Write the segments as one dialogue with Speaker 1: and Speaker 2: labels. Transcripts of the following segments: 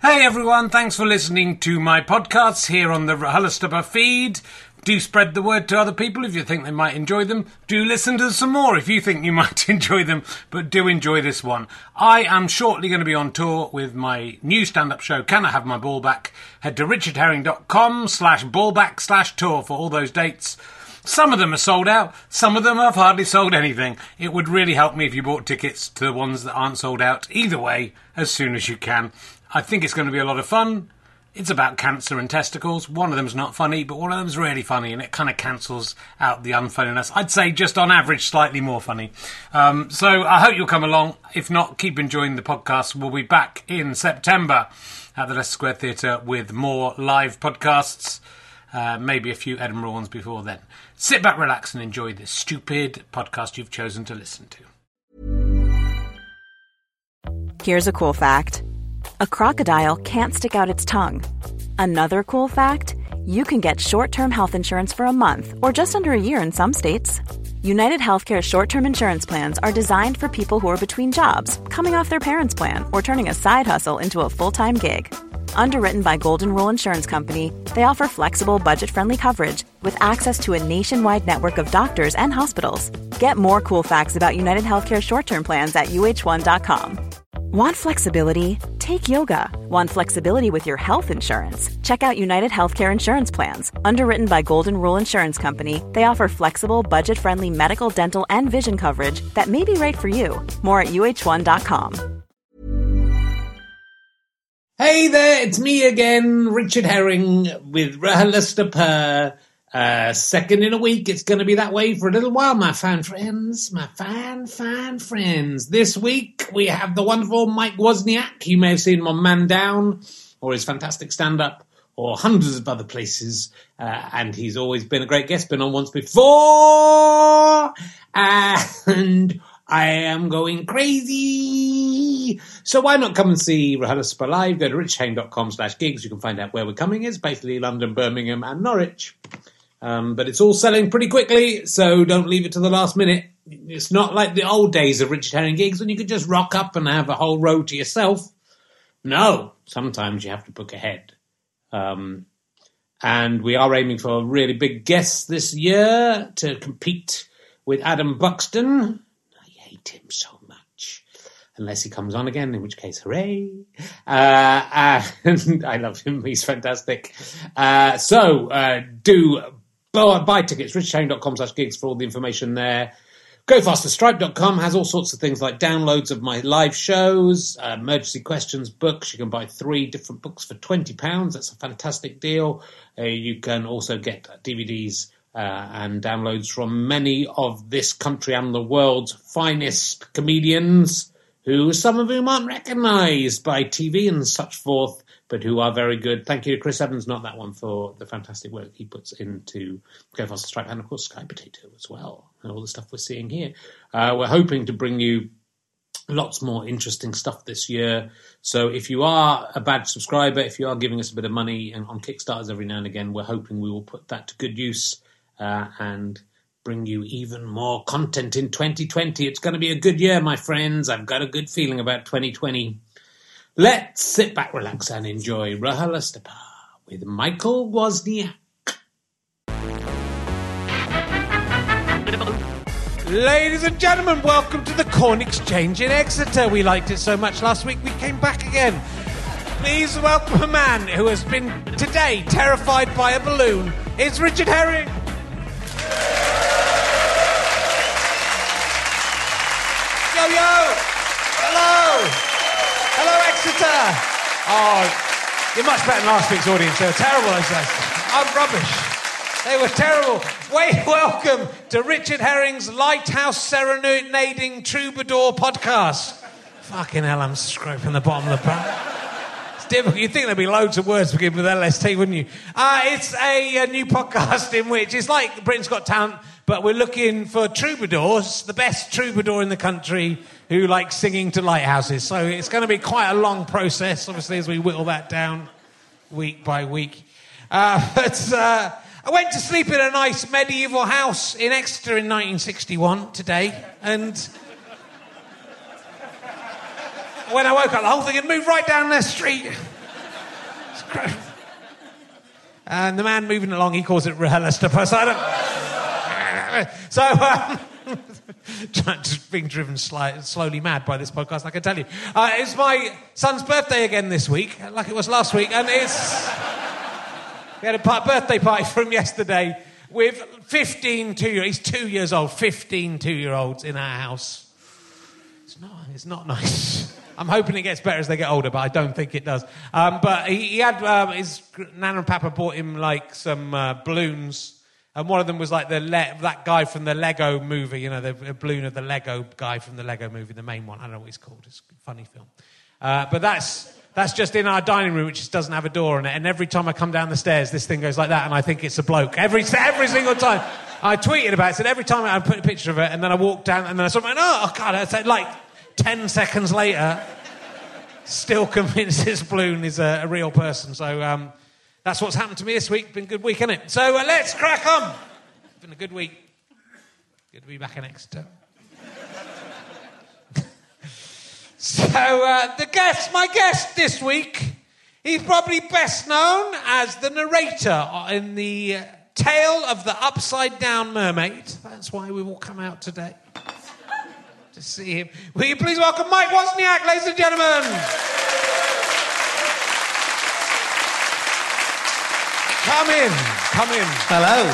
Speaker 1: Hey everyone, thanks for listening to my podcasts here on the RHLSTP feed. Do spread the word to other people if you think they might enjoy them. Do listen to some more if you think you might enjoy them, but do enjoy this one. I am shortly going to be on tour with my new stand-up show, Can I Have My Ball Back? Head to richardherring.com/ballback/tour for all those dates. Some of them are sold out, some of them have hardly sold anything. It would really help me if you bought tickets to the ones that aren't sold out. Either way, as soon as you can. I think it's going to be a lot of fun. It's about cancer and testicles. One of them's not funny, but one of them's really funny, and it kind of cancels out the unfunniness. I'd say just on average, slightly more funny. So I hope you'll come along. If not, keep enjoying the podcast. We'll be back in September at the Leicester Square Theatre with more live podcasts. Maybe a few Edinburgh ones before then. Sit back, relax, and enjoy this stupid podcast you've chosen to listen to.
Speaker 2: Here's a cool fact. A crocodile can't stick out its tongue. Another cool fact, you can get short-term health insurance for a month or just under a year in some states. United Healthcare short-term insurance plans are designed for people who are between jobs, coming off their parents' plan, or turning a side hustle into a full-time gig. Underwritten by Golden Rule Insurance Company, they offer flexible, budget-friendly coverage with access to a nationwide network of doctors and hospitals. Get more cool facts about United Healthcare short-term plans at uh1.com. Want flexibility? Take yoga. Want flexibility with your health insurance? Check out United Healthcare Insurance Plans. Underwritten by Golden Rule Insurance Company, they offer flexible, budget-friendly medical, dental, and vision coverage that may be right for you. More at uh1.com.
Speaker 1: Hey there, it's me again, Richard Herring with RHLSTP. Second in a week, it's going to be that way for a little while, my fan friends, my fan friends. This week, we have the wonderful Mike Wozniak. You may have seen him on Man Down, or his fantastic stand-up, or hundreds of other places. And he's always been a great guest, been on once before. And I am going crazy. So why not come and see RHLSTP live? Go to richardherring.com/gigs. You can find out where we're coming. It's basically London, Birmingham, and Norwich. But it's all selling pretty quickly, so don't leave it to the last minute. It's not like the old days of Richard Herring gigs when you could just rock up and have a whole row to yourself. No, sometimes you have to book ahead. And we are aiming for really big guests this year to compete with Adam Buxton. I hate him so much. Unless he comes on again, in which case, hooray. And I love him. He's fantastic. So do buy tickets, richardherring.com/gigs for all the information there. GoFasterStripe.com has all sorts of things like downloads of my live shows, emergency questions, books. You can buy 3 different books for £20. That's a fantastic deal. You can also get DVDs and downloads from many of this country and the world's finest comedians, who some of whom aren't recognised by TV and such forth, but who are very good. Thank you to Chris Evans, not that one, for the fantastic work he puts into Go Faster Stripe, and of course Sky Potato as well, and all the stuff we're seeing here. We're hoping to bring you lots more interesting stuff this year. So if you are a badge subscriber, if you are giving us a bit of money and on Kickstarters every now and again, we're hoping we will put that to good use and bring you even more content in 2020. It's going to be a good year, my friends. I've got a good feeling about 2020. Let's sit back, relax, and enjoy RHLSTP with Michael Wozniak. Ladies and gentlemen, welcome to the Corn Exchange in Exeter. We liked it so much last week, we came back again. Please welcome a man who has been, today, terrified by a balloon. It's Richard Herring. Yo! Hello! Hello, Exeter! Oh, you're much better than last week's audience. They were terrible, those guys. I'm rubbish. They were terrible. Welcome to Richard Herring's Lighthouse Serenading Troubadour podcast. Fucking hell, I'm scraping the bottom of the barrel. It's difficult. You'd think there'd be loads of words to begin with LST, wouldn't you? It's a new podcast in which it's like Britain's Got Talent, but we're looking for troubadours, the best troubadour in the country, who like singing to lighthouses. So it's going to be quite a long process, obviously, as we whittle that down week by week. I went to sleep in a nice medieval house in Exeter in 1961 today, and when I woke up, the whole thing had moved right down the street.
Speaker 3: And the man moving along, he calls it RHLSTP. Just being driven slowly mad by this podcast, I can tell you. It's my son's birthday again this week, like it was last week, and we had a birthday party for him yesterday with 15 2-year-olds. He's 2 years old, 15 2-year-olds in our house. It's not nice. I'm hoping it gets better as they get older, but I don't think it does. But he had his Nana and Papa bought him like some balloons. And one of them was like that guy from the Lego movie, the balloon of the Lego guy from the Lego movie, the main one. I don't know what he's called. It's a funny film. But that's just in our dining room, which just doesn't have a door on it. And every time I come down the stairs, this thing goes like that, and I think it's a bloke. Every single time. I tweeted about it, said every time I put a picture of it, and then I walked down, and then I saw it, oh, God, I said, like 10 seconds later, still convinced this balloon is a real person. So, that's what's happened to me this week. Been a good week, hasn't it? So let's crack on. It's been a good week. Good to be back in Exeter. So my guest this week, he's probably best known as the narrator in the Tale of the Upside Down Mermaid. That's why we've all come out today to see him. Will you please welcome Mike Wozniak, ladies and gentlemen? Come in.
Speaker 4: Hello.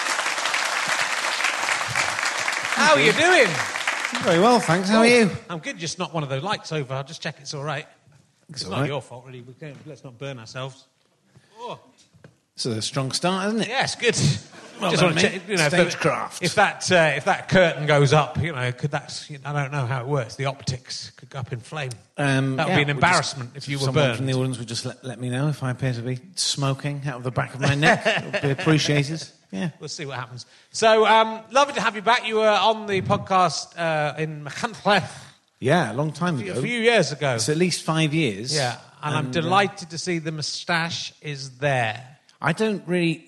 Speaker 3: How are you doing?
Speaker 4: Very well, thanks. How are you?
Speaker 3: I'm good, just not one of those lights over. I'll just check it's all right. It's not
Speaker 4: right.
Speaker 3: your fault, really. Let's not burn ourselves. Oh.
Speaker 4: It's a strong start, isn't it?
Speaker 3: Yes, good.
Speaker 4: Well
Speaker 3: just
Speaker 4: done,
Speaker 3: want to check,
Speaker 4: stagecraft.
Speaker 3: If that curtain goes up, could that? I don't know how it works. The optics could go up in flame. That would be an embarrassment if you were
Speaker 4: someone
Speaker 3: burned.
Speaker 4: From the audience would just let me know if I appear to be smoking out of the back of my neck. It would be appreciated. Yeah,
Speaker 3: we'll see what happens. So lovely to have you back. You were on the podcast in Machynlleth.
Speaker 4: Yeah, a long time ago.
Speaker 3: A few years ago.
Speaker 4: It's at least 5 years.
Speaker 3: Yeah, and I'm delighted to see the moustache is there.
Speaker 4: I don't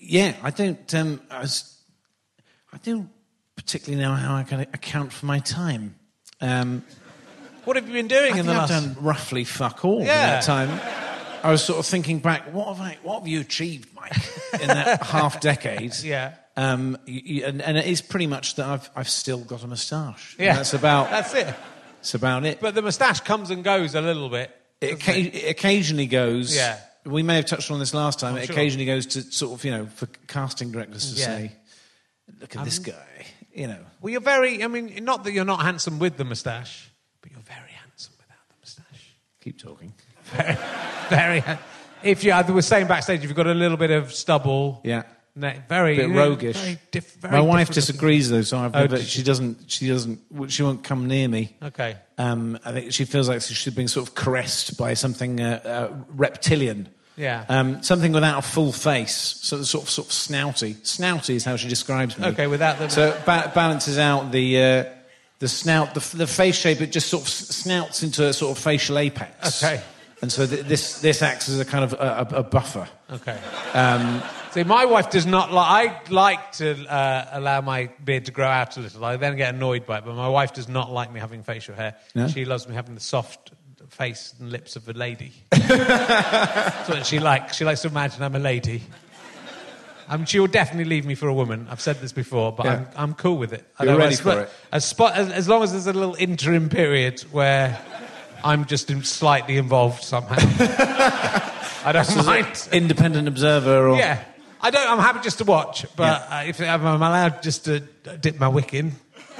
Speaker 4: particularly know how I can account for my time.
Speaker 3: What have you been doing in the last?
Speaker 4: I've done roughly fuck all in that time. I was sort of thinking back, what have you achieved, Mike, in that half decade?
Speaker 3: Yeah.
Speaker 4: And it is pretty much that I've still got a moustache.
Speaker 3: Yeah.
Speaker 4: That's
Speaker 3: it.
Speaker 4: That's about it.
Speaker 3: But the moustache comes and goes a little bit.
Speaker 4: It occasionally goes.
Speaker 3: Yeah.
Speaker 4: We may have touched on this last time. It
Speaker 3: sure.
Speaker 4: occasionally goes to sort of, for casting directors to say, look at this guy,
Speaker 3: Well, you're very, not that you're not handsome with the moustache, but you're very handsome without the moustache.
Speaker 4: Keep talking.
Speaker 3: Very, very if you, I was saying backstage, if you've got a little bit of stubble, very
Speaker 4: bit roguish.
Speaker 3: Very
Speaker 4: my wife disagrees though, so she won't come near me.
Speaker 3: Okay.
Speaker 4: I think she feels like she's being sort of caressed by something reptilian.
Speaker 3: Yeah.
Speaker 4: Something without a full face, so sort of snouty. Snouty is how she describes me.
Speaker 3: Okay, without the.
Speaker 4: So balances out the snout, the face shape. It just sort of snouts into a sort of facial apex.
Speaker 3: Okay.
Speaker 4: And so this acts as a kind of a buffer.
Speaker 3: Okay. See, my wife does not like... I like to allow my beard to grow out a little. I then get annoyed by it, but my wife does not like me having facial hair.
Speaker 4: No?
Speaker 3: She loves me having the soft face and lips of a lady. That's what she likes. She likes to imagine I'm a lady. She will definitely leave me for a woman. I've said this before, but I'm cool with it.
Speaker 4: You're ready for it.
Speaker 3: As long as there's a little interim period where I'm just slightly involved somehow. I don't mind.
Speaker 4: Independent observer or...
Speaker 3: Yeah. I'm happy just to watch, but if I'm allowed just to dip my wick in,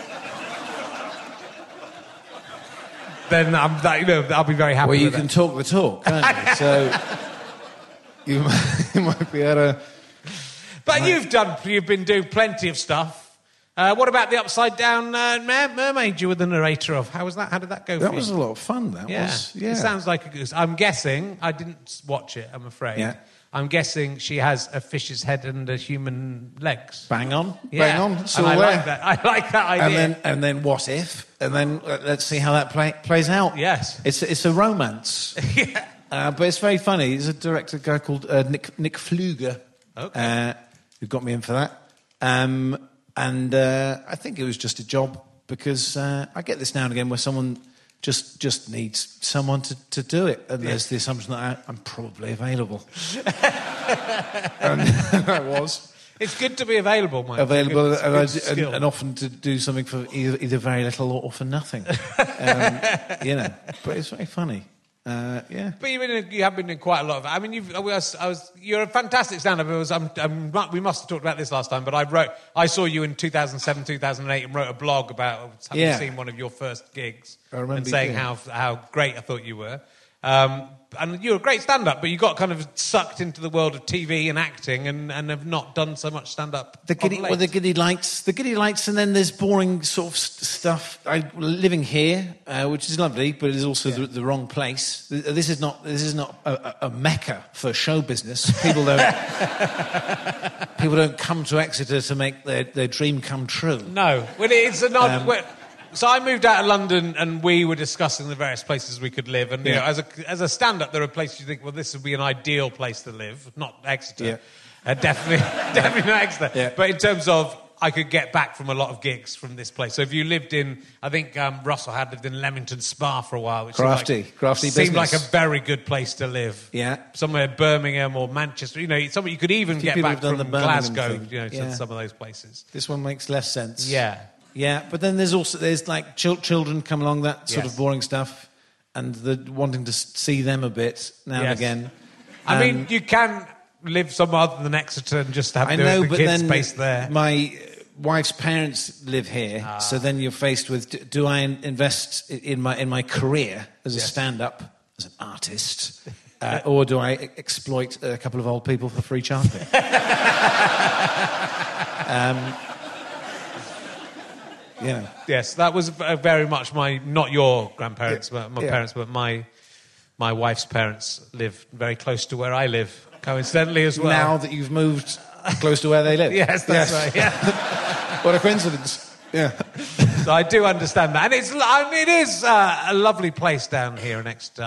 Speaker 3: then I'll be very happy.
Speaker 4: Well, you
Speaker 3: with
Speaker 4: can
Speaker 3: that.
Speaker 4: talk the talk, can't you? So you might be able to...
Speaker 3: But you've been doing plenty of stuff. What about the Upside Down Mermaid you were the narrator of? How was that? How did that go for you?
Speaker 4: That was a lot of fun, that was. Yeah.
Speaker 3: It sounds like a goose. I'm guessing, I didn't watch it, I'm afraid.
Speaker 4: Yeah.
Speaker 3: I'm guessing she has a fish's head and a human legs.
Speaker 4: Bang on.
Speaker 3: Yeah.
Speaker 4: Bang on. It's
Speaker 3: And
Speaker 4: all
Speaker 3: I
Speaker 4: there.
Speaker 3: like that. I like that idea.
Speaker 4: And then what if? And then let's see how that plays out.
Speaker 3: Yes.
Speaker 4: It's a romance.
Speaker 3: Yeah.
Speaker 4: But it's very funny. There's a director, a guy called Nick Fluger, who got me in for that. And I think it was just a job because I get this now and again where someone just needs someone to do it. And there's the assumption that I'm probably available. And I was.
Speaker 3: It's good to be available, Mike.
Speaker 4: Available, and often to do something for either very little or for nothing. But it's very funny. But you have been in quite a lot of. I mean, you're a fantastic stand-up.
Speaker 3: We must have talked about this last time, but I saw you in 2007, 2008, and wrote a blog about having seen one of your first gigs and saying how great I thought you were. And you're a great stand-up, but you got kind of sucked into the world of TV and acting, and have not done so much stand-up.
Speaker 4: The giddy lights, and then there's boring sort of stuff. I'm living here, which is lovely, but it is also the wrong place. This is not a mecca for show business. People don't come to Exeter to make their dream come true.
Speaker 3: No, well, it's an odd. So I moved out of London, and we were discussing the various places we could live. And you know, as a stand-up, there are places you think, well, this would be an ideal place to live. Not Exeter, definitely not Exeter. Yeah. But in terms of, I could get back from a lot of gigs from this place. So if you lived in, I think Russell had lived in Leamington Spa for a while, which
Speaker 4: crafty
Speaker 3: seemed like a very good place to live.
Speaker 4: Yeah,
Speaker 3: somewhere Birmingham or Manchester. You know, somewhere you could even get back from Glasgow. To some of those places.
Speaker 4: This one makes less sense.
Speaker 3: Yeah.
Speaker 4: Yeah, but then there's like children come along, that sort of boring stuff, and the wanting to see them a bit now and again.
Speaker 3: I mean, you can live somewhere other than Exeter and just have the kids based there.
Speaker 4: My wife's parents live here, so then you're faced with: do I invest in my career as a stand-up, as an artist, or do I exploit a couple of old people for free childcare? Yeah.
Speaker 3: Yes, that was very much not your grandparents, but my parents, but my wife's parents live very close to where I live, coincidentally as well.
Speaker 4: Now that you've moved close to where they live.
Speaker 3: Yes, that's right. Yeah.
Speaker 4: What a coincidence. Yeah.
Speaker 3: So I do understand that, and it is a lovely place down here in Exeter.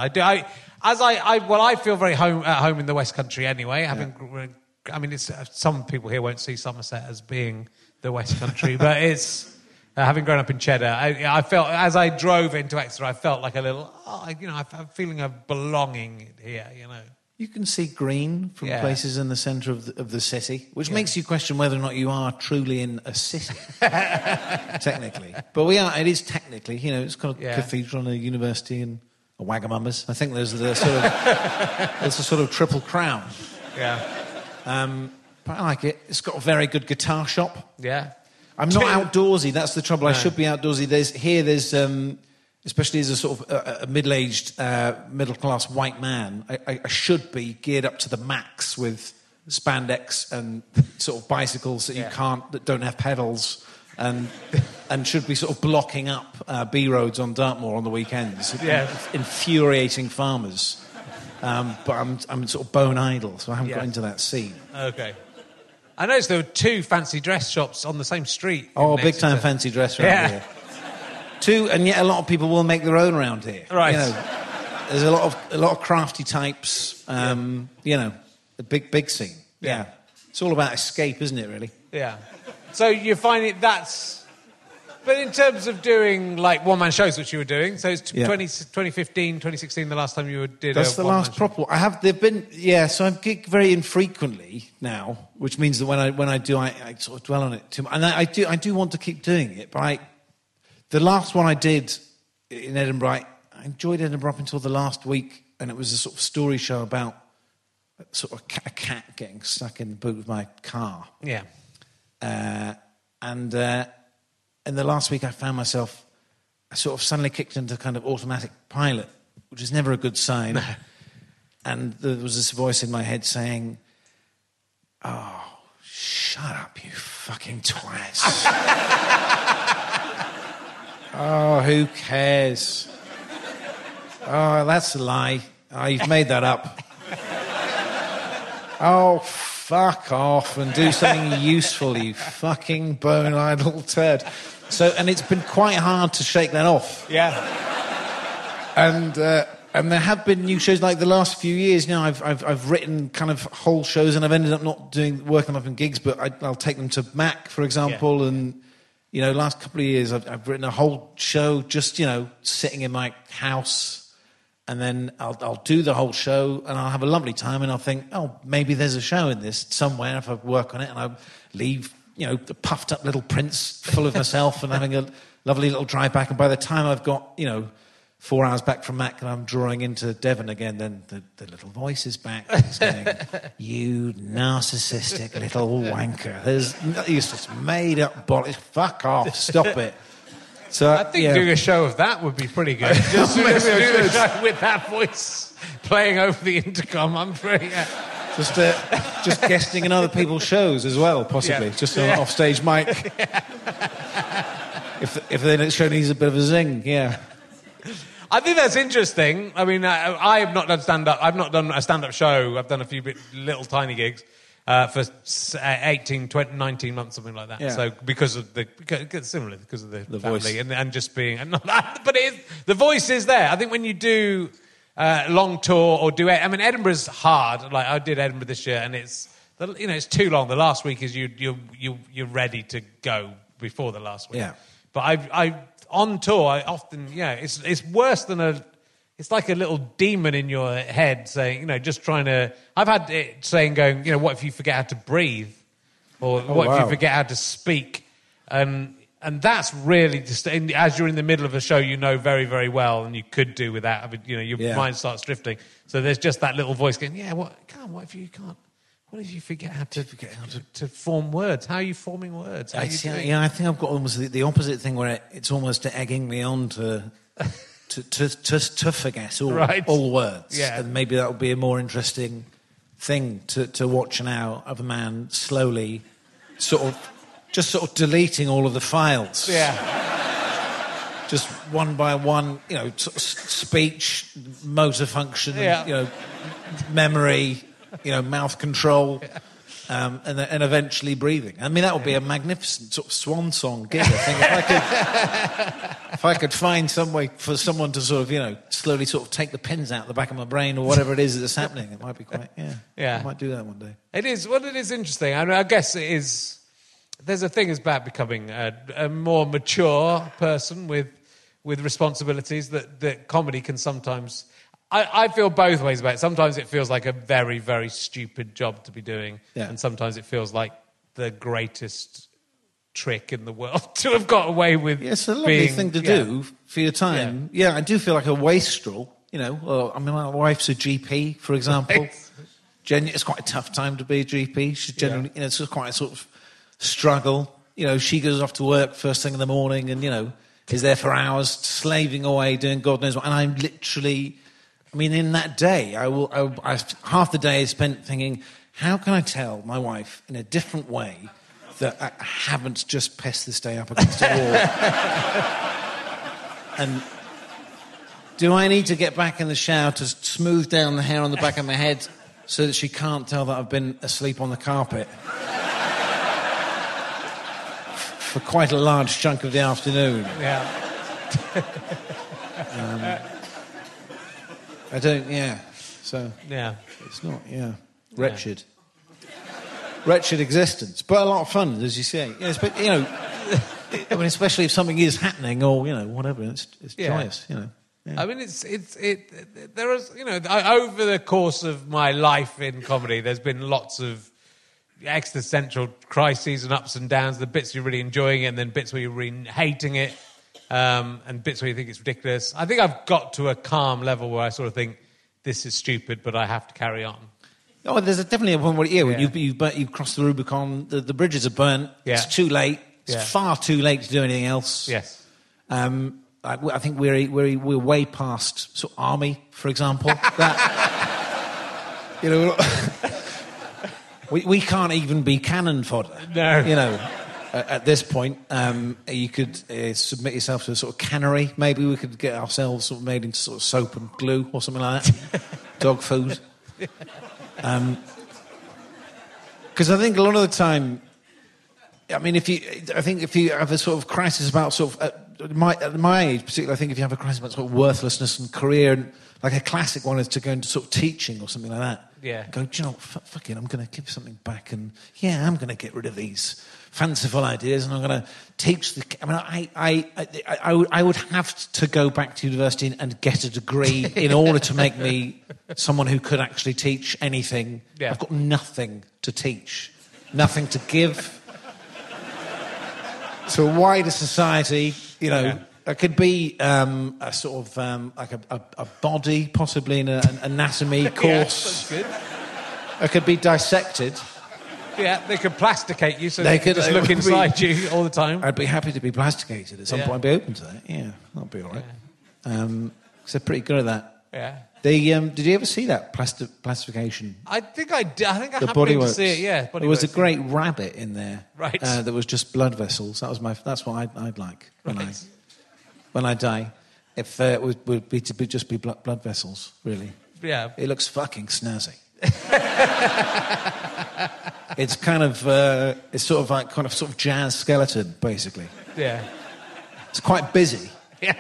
Speaker 3: I feel very at home in the West Country anyway. I mean, some people here won't see Somerset as being the West Country, but it's. Having grown up in Cheddar, I felt, as I drove into Exeter, I felt like a little, I'm feeling of belonging here, you know.
Speaker 4: You can see green from places in the centre of the city, which makes you question whether or not you are truly in a city, technically. But we are, it is technically, you know, it's got a cathedral and a university and a Wagamama's. I think there's a sort of triple crown.
Speaker 3: Yeah.
Speaker 4: But I like it. It's got a very good guitar shop.
Speaker 3: Yeah.
Speaker 4: I'm not outdoorsy. That's the trouble. No. I should be outdoorsy. There's especially as a sort of a middle-aged, middle-class white man, I should be geared up to the max with spandex and sort of bicycles that don't have pedals, and should be sort of blocking up B roads on Dartmoor on the weekends, infuriating farmers. But I'm sort of bone idle, so I haven't got into that scene.
Speaker 3: Okay. I noticed there were 2 fancy dress shops on the same street.
Speaker 4: Oh, big-time fancy dress around here. 2, and yet a lot of people will make their own around here.
Speaker 3: Right.
Speaker 4: You know, there's a lot of crafty types. You know, a big scene. Yeah. It's all about escape, isn't it, really?
Speaker 3: Yeah. So you find that's... But in terms of doing, like, one-man shows, which you were doing, so it's 2015, 2016, the last time you did
Speaker 4: That's the last proper... So I've gigged very infrequently now, which means that when I do, I sort of dwell on it too much. And I do want to keep doing it, but the last one I did in Edinburgh, I enjoyed Edinburgh up until the last week, and it was a sort of story show about sort of a cat getting stuck in the boot of my car.
Speaker 3: Yeah.
Speaker 4: In the last week, I found myself, I sort of suddenly kicked into kind of automatic pilot, which is never a good sign. And there was this voice in my head saying, "Oh, shut up, you fucking twat." Oh, who cares? Oh, that's a lie. Oh, you've made that up. Oh, fuck off and do something useful, you fucking bone-idle turd. So, and it's been quite hard to shake that off.
Speaker 3: Yeah.
Speaker 4: And there have been new shows, like the last few years. You know, I've written kind of whole shows, and I've ended up not working them up in gigs, but I'll take them to Mac, for example, and You know, last couple of years, I've written a whole show just, you know, sitting in my house, and then I'll do the whole show, and I'll have a lovely time, and I'll think, oh, maybe there's a show in this somewhere if I work on it, and I leave, you know, the puffed up little prince full of myself and having a lovely little drive back, and by the time I've got, you know, 4 hours back from Mac and I'm drawing into Devon again, then the little voice is back. It's going, you narcissistic little wanker. It's just made up bollocks. Fuck off. Stop it. So
Speaker 3: I think doing a show of that would be pretty good. Just do a show with that voice playing over the intercom. I'm pretty...
Speaker 4: Just guesting in other people's shows as well, possibly. Just on an offstage mic. If the next show needs a bit of a zing,
Speaker 3: I think that's interesting. I mean, I have not done stand-up. I've not done a stand-up show. I've done a few little tiny gigs for 18, 20, 19 months, something like that. Yeah. So because of the family
Speaker 4: voice.
Speaker 3: and just being... But the voice is there. I think when you do long tour or do... I mean, Edinburgh's hard. Like, I did Edinburgh this year, and it's too long. The last week is you're ready to go before the last week.
Speaker 4: Yeah.
Speaker 3: But I on tour, I often, it's worse than it's like a little demon in your head saying, just trying to, I've had it saying going, what if you forget how to breathe? Or what if you forget how to speak? And that's really, just as you're in the middle of a show, very, very well, and you could do without, your mind starts drifting. So there's just that little voice going, what if you can't? What if you forget how to form words? How are you forming words?
Speaker 4: I think I've got almost the opposite thing where it's almost egging me on to forget all words.
Speaker 3: Yeah.
Speaker 4: And maybe that would be a more interesting thing to watch now of a man slowly sort of deleting all of the files.
Speaker 3: Yeah.
Speaker 4: Just one by one, sort of speech, motor function, memory... mouth control, and eventually breathing. I mean, that would be a magnificent sort of swan song gig. I think if I could find some way for someone to sort of, slowly sort of take the pins out the back of my brain or whatever it is that's happening, it might be quite, I might do that one day.
Speaker 3: It is. Well, it is interesting. I mean, I guess it is. There's a thing about becoming a more mature person with responsibilities that comedy can sometimes. I feel both ways about it. Sometimes it feels like a very, very stupid job to be doing.
Speaker 4: Yeah.
Speaker 3: And sometimes it feels like the greatest trick in the world to have got away with.
Speaker 4: Yeah, it's a lovely thing to do for your time. Yeah, I do feel like a wastrel, my wife's a GP, for example. It's quite a tough time to be a GP. She's generally, it's quite a sort of struggle. She goes off to work first thing in the morning and, is there for hours, slaving away, doing God knows what. And I'm literally... I mean, in that day, half the day is spent thinking, how can I tell my wife in a different way that I haven't just pissed this day up against a wall? And do I need to get back in the shower to smooth down the hair on the back of my head so that she can't tell that I've been asleep on the carpet for quite a large chunk of the afternoon?
Speaker 3: Yeah.
Speaker 4: I don't, so...
Speaker 3: Yeah.
Speaker 4: It's not, wretched. Wretched existence, but a lot of fun, as you say. I mean, especially if something is happening or, whatever, it's joyous, Yeah.
Speaker 3: I mean, there is, over the course of my life in comedy, there's been lots of existential crises and ups and downs, the bits you're really enjoying it and then bits where you're really hating it. And bits where you think it's ridiculous. I think I've got to a calm level where I sort of think, this is stupid, but I have to carry on.
Speaker 4: Oh, there's definitely a point where, when you've crossed the Rubicon, the bridges are burnt, it's too late, it's far too late to do anything else.
Speaker 3: Yes.
Speaker 4: I think we're way past sort of Army, for example. we can't even be cannon fodder.
Speaker 3: No.
Speaker 4: At this point, you could submit yourself to a sort of cannery. Maybe we could get ourselves sort of made into sort of soap and glue or something like that. Dog food. Because I think a lot of the time, I mean, if you have a sort of crisis about sort of at my age, particularly, I think if you have a crisis about sort of worthlessness and career, and like a classic one is to go into sort of teaching or something like that.
Speaker 3: Yeah.
Speaker 4: Go, do you know what, fuck it, I'm going to give something back, and I'm going to get rid of these fanciful ideas, and I'm going to teach the... I would have to go back to university and get a degree in order to make me someone who could actually teach anything.
Speaker 3: Yeah.
Speaker 4: I've got nothing to teach, nothing to give to a wider society, you know.
Speaker 3: Yeah.
Speaker 4: It could be a sort of like a body, possibly in an anatomy course.
Speaker 3: Yeah, that's good.
Speaker 4: It could be dissected.
Speaker 3: Yeah, they could plasticate you so
Speaker 4: They
Speaker 3: they could
Speaker 4: could-
Speaker 3: just
Speaker 4: it
Speaker 3: look
Speaker 4: would
Speaker 3: inside you all the time.
Speaker 4: I'd be happy to be plasticated at some
Speaker 3: Yeah.
Speaker 4: point. I'd be open to that. Yeah, that'd be all right. Because they're pretty good at that.
Speaker 3: Yeah.
Speaker 4: Did you ever see that plastification?
Speaker 3: I think I did. I think I
Speaker 4: The
Speaker 3: happened to
Speaker 4: Bodyworks.
Speaker 3: see it, yeah.
Speaker 4: There was a
Speaker 3: Bodyworks.
Speaker 4: great rabbit in there.
Speaker 3: Right.
Speaker 4: That was just blood vessels. That's what I'd like when I die. If it would be to just be blood vessels, really.
Speaker 3: Yeah.
Speaker 4: It looks fucking snazzy. It's kind of it's sort of like sort of jazz skeleton, basically.
Speaker 3: Yeah.
Speaker 4: It's quite busy,
Speaker 3: Yeah.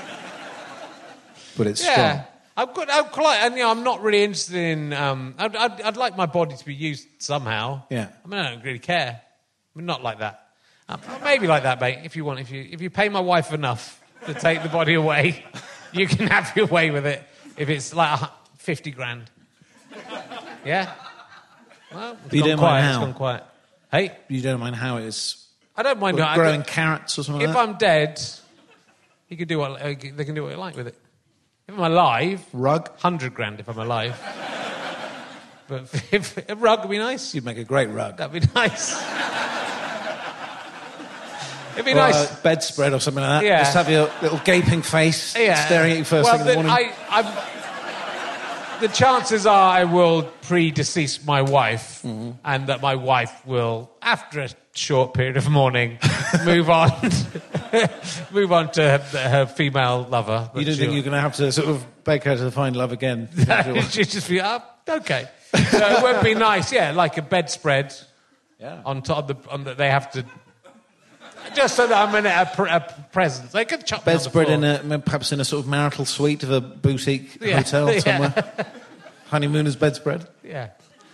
Speaker 4: but it's
Speaker 3: Yeah.
Speaker 4: strong.
Speaker 3: I'm quite, and I'm not really interested in. I'd like my body to be used somehow.
Speaker 4: Yeah.
Speaker 3: I mean, I don't really care. I mean, not like that. Maybe like that, mate. If you want, if you pay my wife enough to take the body away, you can have your way with it. If it's like 50 grand. Yeah. Well, it's
Speaker 4: You
Speaker 3: gone
Speaker 4: don't
Speaker 3: quiet.
Speaker 4: mind
Speaker 3: It's
Speaker 4: how?
Speaker 3: gone quiet. Hey,
Speaker 4: You don't mind how it is
Speaker 3: I don't mind.
Speaker 4: growing carrots or something
Speaker 3: If
Speaker 4: like that?
Speaker 3: I'm dead, you can do what they can do what they like with it. If I'm alive,
Speaker 4: Rug?
Speaker 3: 100 grand if I'm alive. But if a rug would be nice,
Speaker 4: You'd make a great rug.
Speaker 3: that'd be nice. It'd be
Speaker 4: Or
Speaker 3: nice.
Speaker 4: a bedspread or something like that.
Speaker 3: Yeah.
Speaker 4: Just have your little gaping face staring at you first thing in the morning.
Speaker 3: The chances are I will predecease my wife, and that my wife will, after a short period of mourning, move on to her female lover.
Speaker 4: You don't think you're going to have to sort of beg her to find love again?
Speaker 3: She'd just be okay. So it would be nice, yeah, like a bedspread on top of they have to. Just so that I'm in a presence. They could chop me on the
Speaker 4: Bedspread
Speaker 3: floor.
Speaker 4: perhaps in a sort of marital suite of a boutique
Speaker 3: Yeah.
Speaker 4: hotel
Speaker 3: Yeah.
Speaker 4: somewhere. Honeymooner's bedspread.
Speaker 3: Yeah.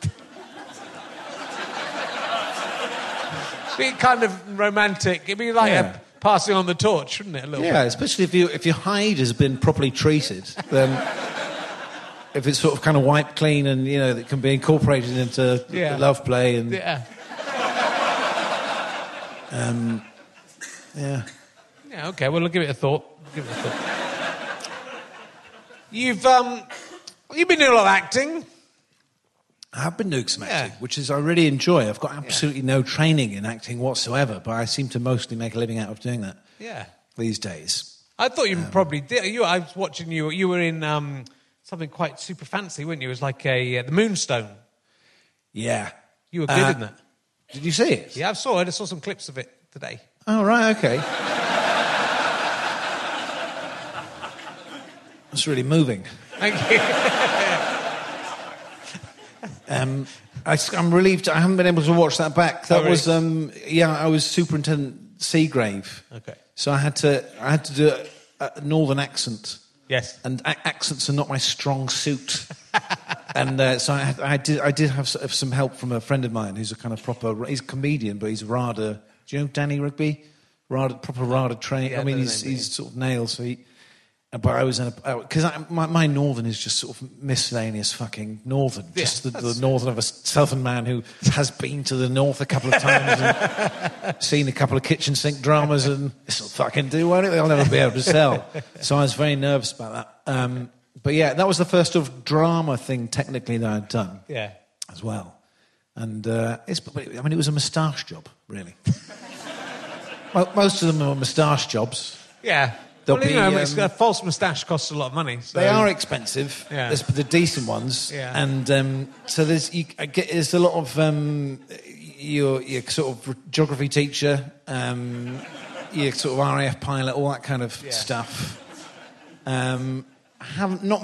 Speaker 3: Be kind of romantic. It'd be like
Speaker 4: Yeah.
Speaker 3: passing on the torch, wouldn't it? A little
Speaker 4: Yeah,
Speaker 3: bit.
Speaker 4: especially if your hide has been properly treated, then if it's sort of kind of wiped clean and that can be incorporated into love play and
Speaker 3: Yeah.
Speaker 4: yeah.
Speaker 3: Yeah. Okay. Well, I'll give it a thought. You've been doing a lot of acting.
Speaker 4: I have been doing some acting,
Speaker 3: Yeah.
Speaker 4: which I really enjoy. I've got absolutely no training in acting whatsoever, but I seem to mostly make a living out of doing that
Speaker 3: Yeah.
Speaker 4: these days.
Speaker 3: I thought you probably did. I was watching you. You were in something quite super fancy, weren't you? It was like the Moonstone.
Speaker 4: Yeah.
Speaker 3: You were good in that.
Speaker 4: Did you see it?
Speaker 3: Yeah, I saw it. I saw some clips of it today.
Speaker 4: Oh, right, okay. That's really moving.
Speaker 3: Thank you.
Speaker 4: I'm relieved I haven't been able to watch that back. That
Speaker 3: Oh, really?
Speaker 4: was, I was Superintendent Seagrave.
Speaker 3: Okay.
Speaker 4: So I had to do a northern accent.
Speaker 3: Yes.
Speaker 4: And accents are not my strong suit. And so I did have some help from a friend of mine who's a kind of proper... He's a comedian, but he's RADA... Do you know Danny Rigby? Proper RADA trained.
Speaker 3: Yeah,
Speaker 4: I mean,
Speaker 3: no,
Speaker 4: he's sort of nailed, so he... But I was in a... Because my northern is just sort of miscellaneous fucking northern.
Speaker 3: Yeah,
Speaker 4: Just the northern of a southern man who has been to the north a couple of times and seen a couple of kitchen sink dramas and this will fucking do, won't it? They'll never be able to sell. So I was very nervous about that. But yeah, that was the first sort of drama thing technically that I'd done.
Speaker 3: Yeah.
Speaker 4: As well. And it was a moustache job, really. Well, most of them are moustache jobs.
Speaker 3: Yeah.
Speaker 4: There'll
Speaker 3: Well, a false moustache costs a lot of money. So.
Speaker 4: They are expensive.
Speaker 3: Yeah.
Speaker 4: There's the decent ones.
Speaker 3: Yeah.
Speaker 4: And so there's a lot of your sort of geography teacher, your sort of RAF pilot, all that kind of stuff. Not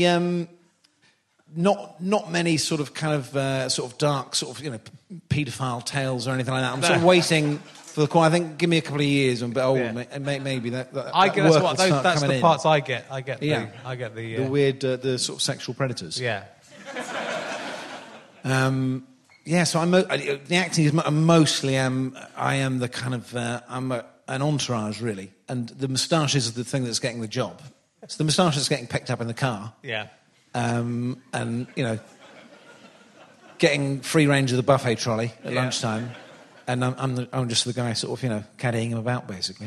Speaker 4: many sort of kind of sort of dark sort of paedophile tales or anything like that. I'm sort of waiting for the call. I think give me a couple of years and maybe that
Speaker 3: that's the parts I get. I get
Speaker 4: the
Speaker 3: the
Speaker 4: weird the sort of sexual predators.
Speaker 3: Yeah.
Speaker 4: So the acting is mostly I am the kind of I'm an entourage really, and the moustaches are the thing that's getting the job. So the moustache is getting picked up in the car.
Speaker 3: Yeah.
Speaker 4: And getting free range of the buffet trolley at lunchtime, and I'm just the guy sort of caddying him about basically.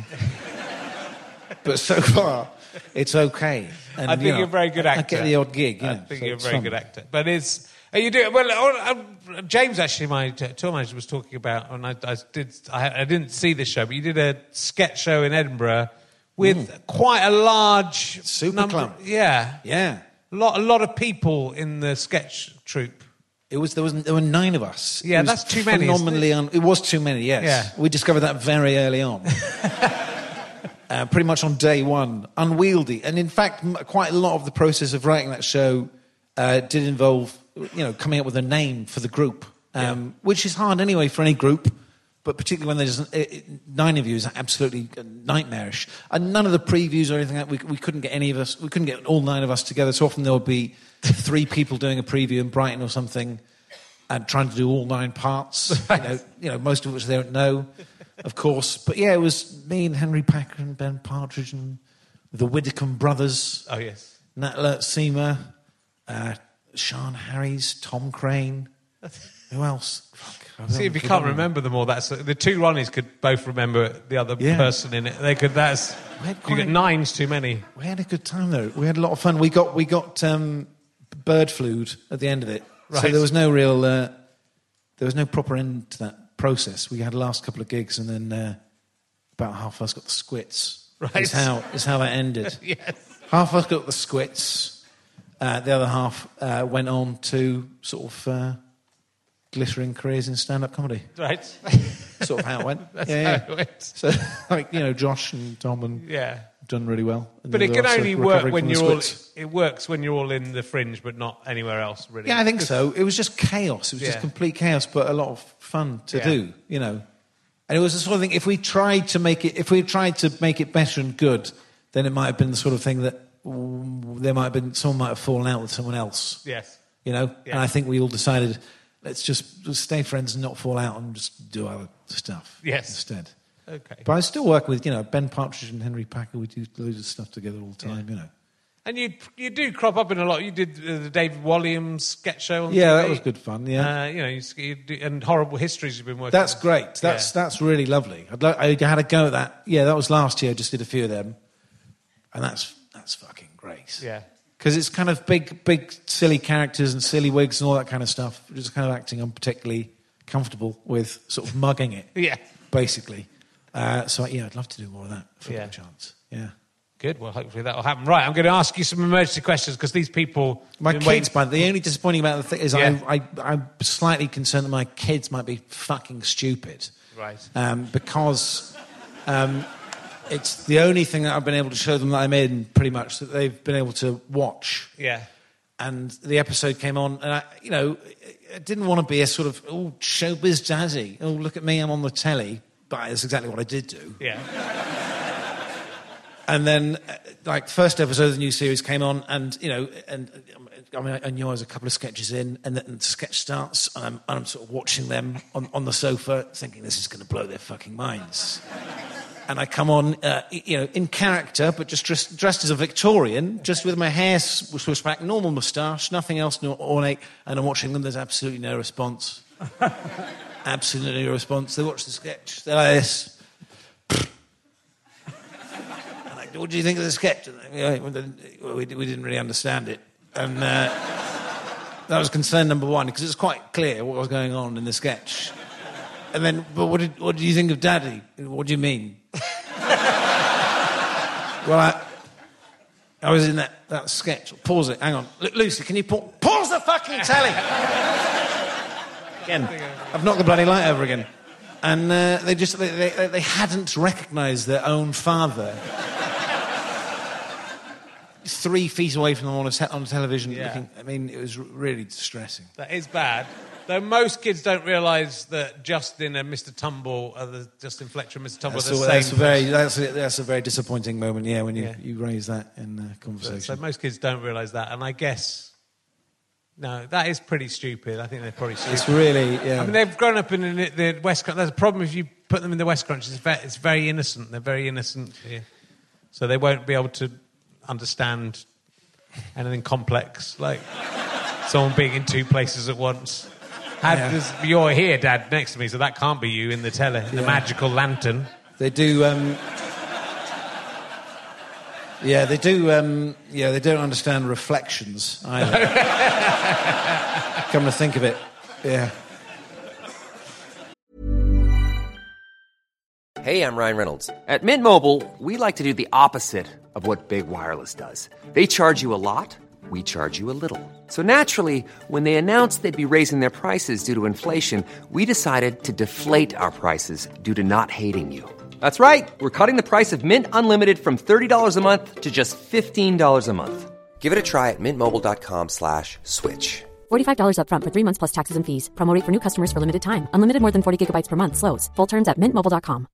Speaker 4: But so far, it's okay. And,
Speaker 3: I think you're a very good actor.
Speaker 4: I get the odd gig.
Speaker 3: I think you're a very good actor. But you do well. James, actually, my tour manager was talking about, and I didn't see this show, but you did a sketch show in Edinburgh with quite a large
Speaker 4: super club.
Speaker 3: Yeah.
Speaker 4: A
Speaker 3: lot of people in the sketch troupe.
Speaker 4: There were 9 of us.
Speaker 3: Yeah, that's too many.
Speaker 4: Phenomenally, it was too many. Yes.
Speaker 3: Yeah.
Speaker 4: We discovered that very early on. Pretty much on day one, unwieldy, and in fact, quite a lot of the process of writing that show did involve, coming up with a name for the group, which is hard anyway for any group, but particularly when there's 9 of you is absolutely nightmarish. And none of the previews or anything like that, we couldn't get we couldn't get all 9 of us together. So often there would be 3 people doing a preview in Brighton or something, and trying to do all 9 parts. Most of which they don't know. Of course. But yeah, it was me and Henry Packer and Ben Partridge and the Widdicombe brothers.
Speaker 3: Oh, yes.
Speaker 4: Nat Seamer, Sean Harries, Tom Crane. Who else?
Speaker 3: See, if you can't remember them all, that's the 2 Ronnies could both remember the other person in it. They could. You got 9's too many.
Speaker 4: We had a good time though. We had a lot of fun. We got bird flued at the end of it,
Speaker 3: right.
Speaker 4: So there was no real, there was no proper end to that process. We had the last couple of gigs, and then about half of us got the squits.
Speaker 3: Right,
Speaker 4: is how that ended.
Speaker 3: Yes.
Speaker 4: Half of us got the squits. The other half went on to sort of glittering careers in stand-up comedy.
Speaker 3: Right.
Speaker 4: Sort of how it went.
Speaker 3: That's how it went.
Speaker 4: So, Josh and Tom and done really well.
Speaker 3: But it can only work when you're all. It works when you're all in the Fringe, but not anywhere else, really.
Speaker 4: Yeah, I think so. It was just chaos. It was just complete chaos, but a lot of fun to do. And it was the sort of thing. If we tried to make it better and good, then it might have been the sort of thing that someone might have fallen out with someone else.
Speaker 3: Yes.
Speaker 4: And I think we all decided, let's just stay friends and not fall out and just do other stuff instead.
Speaker 3: Okay.
Speaker 4: But I still work with, Ben Partridge and Henry Packer. We do loads of stuff together all the time,
Speaker 3: And you do crop up in a lot. You did the David Walliams sketch show on TV.
Speaker 4: That was good fun,
Speaker 3: you do, and Horrible Histories you've been working
Speaker 4: That's
Speaker 3: on.
Speaker 4: Great. That's really lovely. I had a go at that. Yeah, that was last year. I just did a few of them. And that's fucking great.
Speaker 3: Yeah.
Speaker 4: Because it's kind of big, silly characters and silly wigs and all that kind of stuff. Just kind of acting I'm particularly comfortable with, sort of mugging it.
Speaker 3: Yeah.
Speaker 4: Basically. I'd love to do more of that if I get a chance. Yeah.
Speaker 3: Good. Well, hopefully that will happen. Right, I'm going to ask you some emergency questions because these people...
Speaker 4: My kids, the only disappointing about the thing is I'm slightly concerned that my kids might be fucking stupid.
Speaker 3: Right.
Speaker 4: Because it's the only thing that I've been able to show them that I'm in, pretty much, that they've been able to watch.
Speaker 3: Yeah.
Speaker 4: And the episode came on, and I didn't want to be a sort of, showbiz daddy. Oh, look at me, I'm on the telly. But that's exactly what I did do.
Speaker 3: Yeah.
Speaker 4: And then, first episode of the new series came on, and I knew I was a couple of sketches in, and then the sketch starts, and I'm sort of watching them on the sofa, thinking this is going to blow their fucking minds. And I come on, in character, but just dressed as a Victorian, just with my hair swished back, normal moustache, nothing else ornate, and I'm watching them. There's absolutely no response. Absolutely no response. They watch the sketch. They're like this. What do you think of the sketch? We didn't really understand it. And that was concern number one, because it's quite clear what was going on in the sketch. And then, but what do you think of Daddy? What do you mean? Well, I was in that sketch. Pause it. Hang on. Lucy, can you pause the fucking telly? Again. I've knocked the bloody light over again. And they hadn't recognised their own father. 3 feet away from them on a television.
Speaker 3: Yeah.
Speaker 4: It was really distressing.
Speaker 3: That is bad. Though most kids don't realise that Justin and Mr. Tumble, Justin Fletcher and Mr. Tumble, are the same.
Speaker 4: That's a very disappointing moment. Yeah, when you raise that in the conversation.
Speaker 3: So most kids don't realise that, and I guess No, that is pretty stupid. I think they're probably stupid.
Speaker 4: It's really, yeah.
Speaker 3: I mean, they've grown up in the West Country. There's a problem if you put them in the West Country. It's very innocent. They're very innocent here. So they won't be able to understand anything complex, like someone being in two places at once. You're here, Dad, next to me, so that can't be you in the the magical lantern.
Speaker 4: They do... they do. They don't understand reflections either. Come to think of it, yeah.
Speaker 5: Hey, I'm Ryan Reynolds. At Mint Mobile, we like to do the opposite of what Big Wireless does. They charge you a lot, we charge you a little. So naturally, when they announced they'd be raising their prices due to inflation, we decided to deflate our prices due to not hating you. That's right. We're cutting the price of Mint Unlimited from $30 a month to just $15 a month. Give it a try at mintmobile.com/switch.
Speaker 6: $45 up front for 3 months plus taxes and fees. Promo rate for new customers for limited time. Unlimited more than 40 gigabytes per month. Slows full terms at mintmobile.com.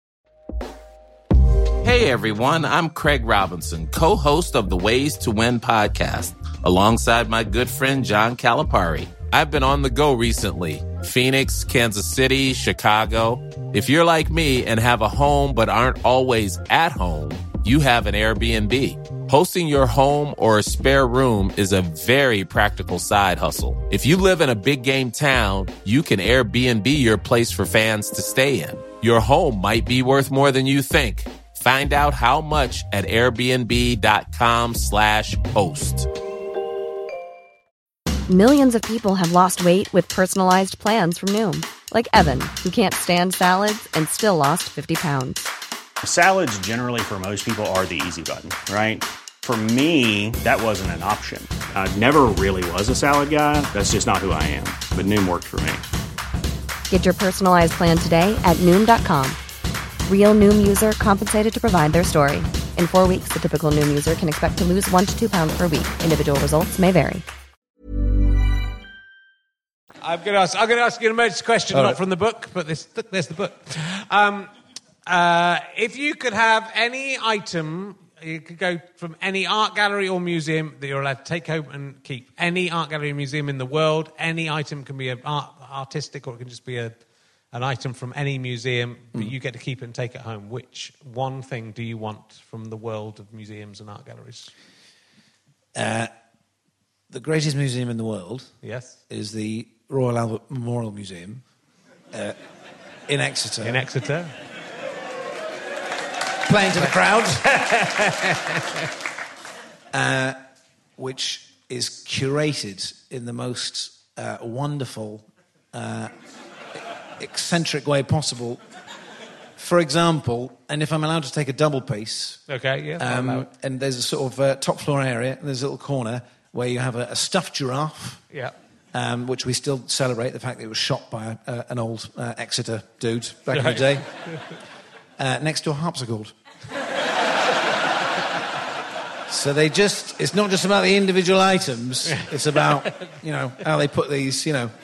Speaker 7: Hey, everyone. I'm Craig Robinson, co-host of the Ways to Win podcast, alongside my good friend John Calipari. I've been on the go recently. Phoenix, Kansas City, Chicago. If you're like me and have a home but aren't always at home, you have an Airbnb. Hosting your home or a spare room is a very practical side hustle. If you live in a big game town, you can Airbnb your place for fans to stay in. Your home might be worth more than you think. Find out how much at airbnb.com/host.
Speaker 2: Millions of people have lost weight with personalized plans from Noom. Like Evan, who can't stand salads and still lost 50 pounds.
Speaker 8: Salads generally for most people are the easy button, right? For me, that wasn't an option. I never really was a salad guy. That's just not who I am. But Noom worked for me.
Speaker 2: Get your personalized plan today at Noom.com. Real Noom user compensated to provide their story. In 4 weeks, the typical Noom user can expect to lose 1 to 2 pounds per week. Individual results may vary.
Speaker 3: I'm going to ask you an emergency question, not from the book, but there's the book. If you could have any item, you could go from any art gallery or museum that you're allowed to take home and keep. Any art gallery or museum in the world. Any item can be artistic, or it can just be an item from any museum, but you get to keep it and take it home. Which one thing do you want from the world of museums and art galleries?
Speaker 4: The greatest museum in the world, is the Royal Albert Memorial Museum in Exeter.
Speaker 3: In Exeter.
Speaker 4: Playing to the crowd. Which is curated in the most wonderful, eccentric way possible. For example, and if I'm allowed to take a double piece...
Speaker 3: Okay, yeah.
Speaker 4: And there's a sort of top floor area, and there's a little corner where you have a stuffed giraffe, which we still celebrate, the fact that it was shot by an old Exeter dude back in the day, next to a harpsichord. So it's not just about the individual items, it's about, how they put these,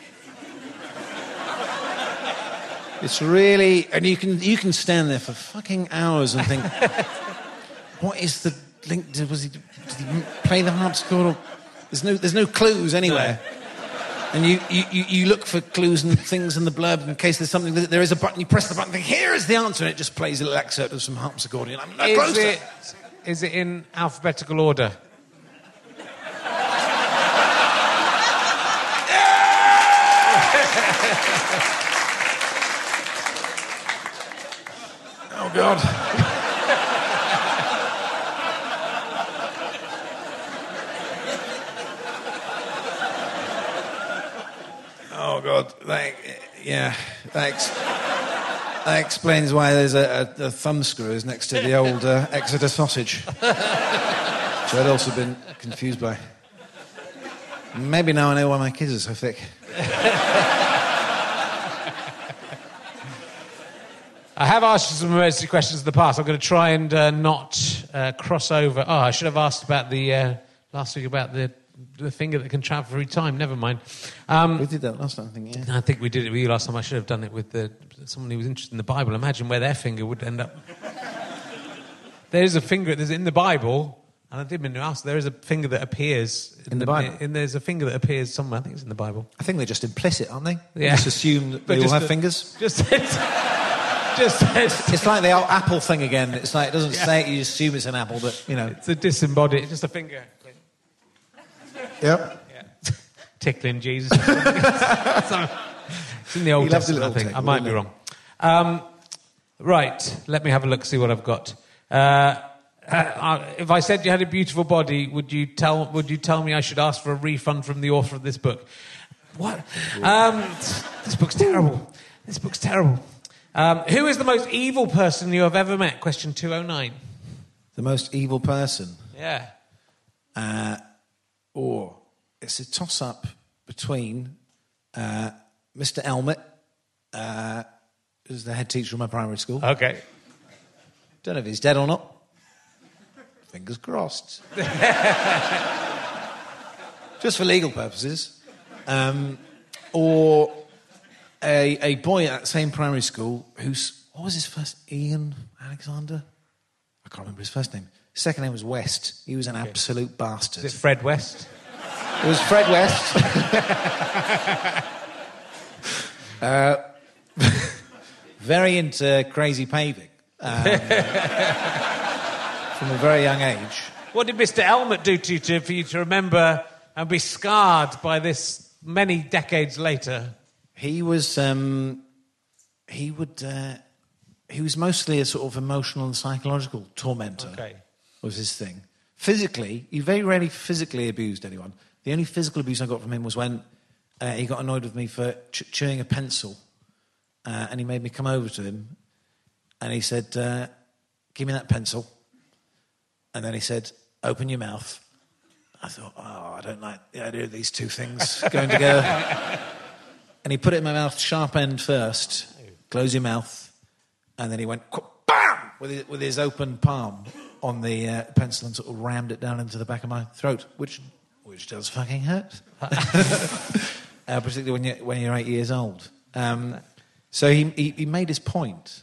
Speaker 4: It's really... And you can stand there for fucking hours and think, what is the link? Did he play the harpsichord? Or, there's no clues anywhere. No. And you look for clues and things in the blurb in case there's something. There is a button. You press the button. Think, here is the answer, and it just plays a little excerpt of some harpsichord. And I'm no closer.
Speaker 3: Is it in alphabetical order?
Speaker 4: Oh God. Oh God, that explains why there's a thumb screw is next to the old Exeter sausage, which I'd also been confused by. Maybe now I know why my kids are so thick.
Speaker 3: I have asked you some emergency questions in the past. I'm going to try and not cross over. Oh, I should have asked about the last week about the finger that can travel through time. Never mind.
Speaker 4: We did that last time, I think, yeah.
Speaker 3: I think we did it with you last time. I should have done it with someone who was interested in the Bible. Imagine where their finger would end up. There's a finger that's in the Bible, And I did mean to ask, there is a finger that appears...
Speaker 4: In the Bible?
Speaker 3: There's a finger that appears somewhere. I think it's in the Bible.
Speaker 4: I think they're just implicit, aren't they?
Speaker 3: Yeah.
Speaker 4: Just assume that they all have fingers. It's like the old apple thing again. It's like, it doesn't say it, you assume it's an apple, but, you know.
Speaker 3: It's a disembodied, just a finger.
Speaker 4: Yep.
Speaker 3: Yeah. Tickling Jesus. It's in the Old Testament, I think. I might be wrong. Right, let me have a look, see what I've got. If I said you had a beautiful body, would you tell me I should ask for a refund from the author of this book? What? This book's terrible. This book's terrible. Who is the most evil person you have ever met? Question 209.
Speaker 4: The most evil person?
Speaker 3: Yeah.
Speaker 4: It's a toss-up between Mr. Elmet, who's the head teacher of my primary school.
Speaker 3: Okay.
Speaker 4: Don't know if he's dead or not. Fingers crossed. Just for legal purposes. Or a boy at that same primary school what was his first? Ian Alexander? I can't remember his first name. His second name was West. He was an absolute bastard.
Speaker 3: Is it Fred West?
Speaker 4: It was Fred West. Very into crazy paving. From a very young age.
Speaker 3: What did Mr. Elmet do to you for you to remember and be scarred by this many decades later?
Speaker 4: He was mostly a sort of emotional and psychological tormentor.
Speaker 3: Okay.
Speaker 4: Was his thing. Physically, he very rarely physically abused anyone. The only physical abuse I got from him was when he got annoyed with me for chewing a pencil, and he made me come over to him, and he said, "Give me that pencil." And then he said, "Open your mouth." I thought, I don't like the idea of these two things going together. And he put it in my mouth, sharp end first. Close your mouth. And then he went, BAM! With his open palm on the pencil and sort of rammed it down into the back of my throat, which does fucking hurt. Particularly when you're 8 years old. So he made his point.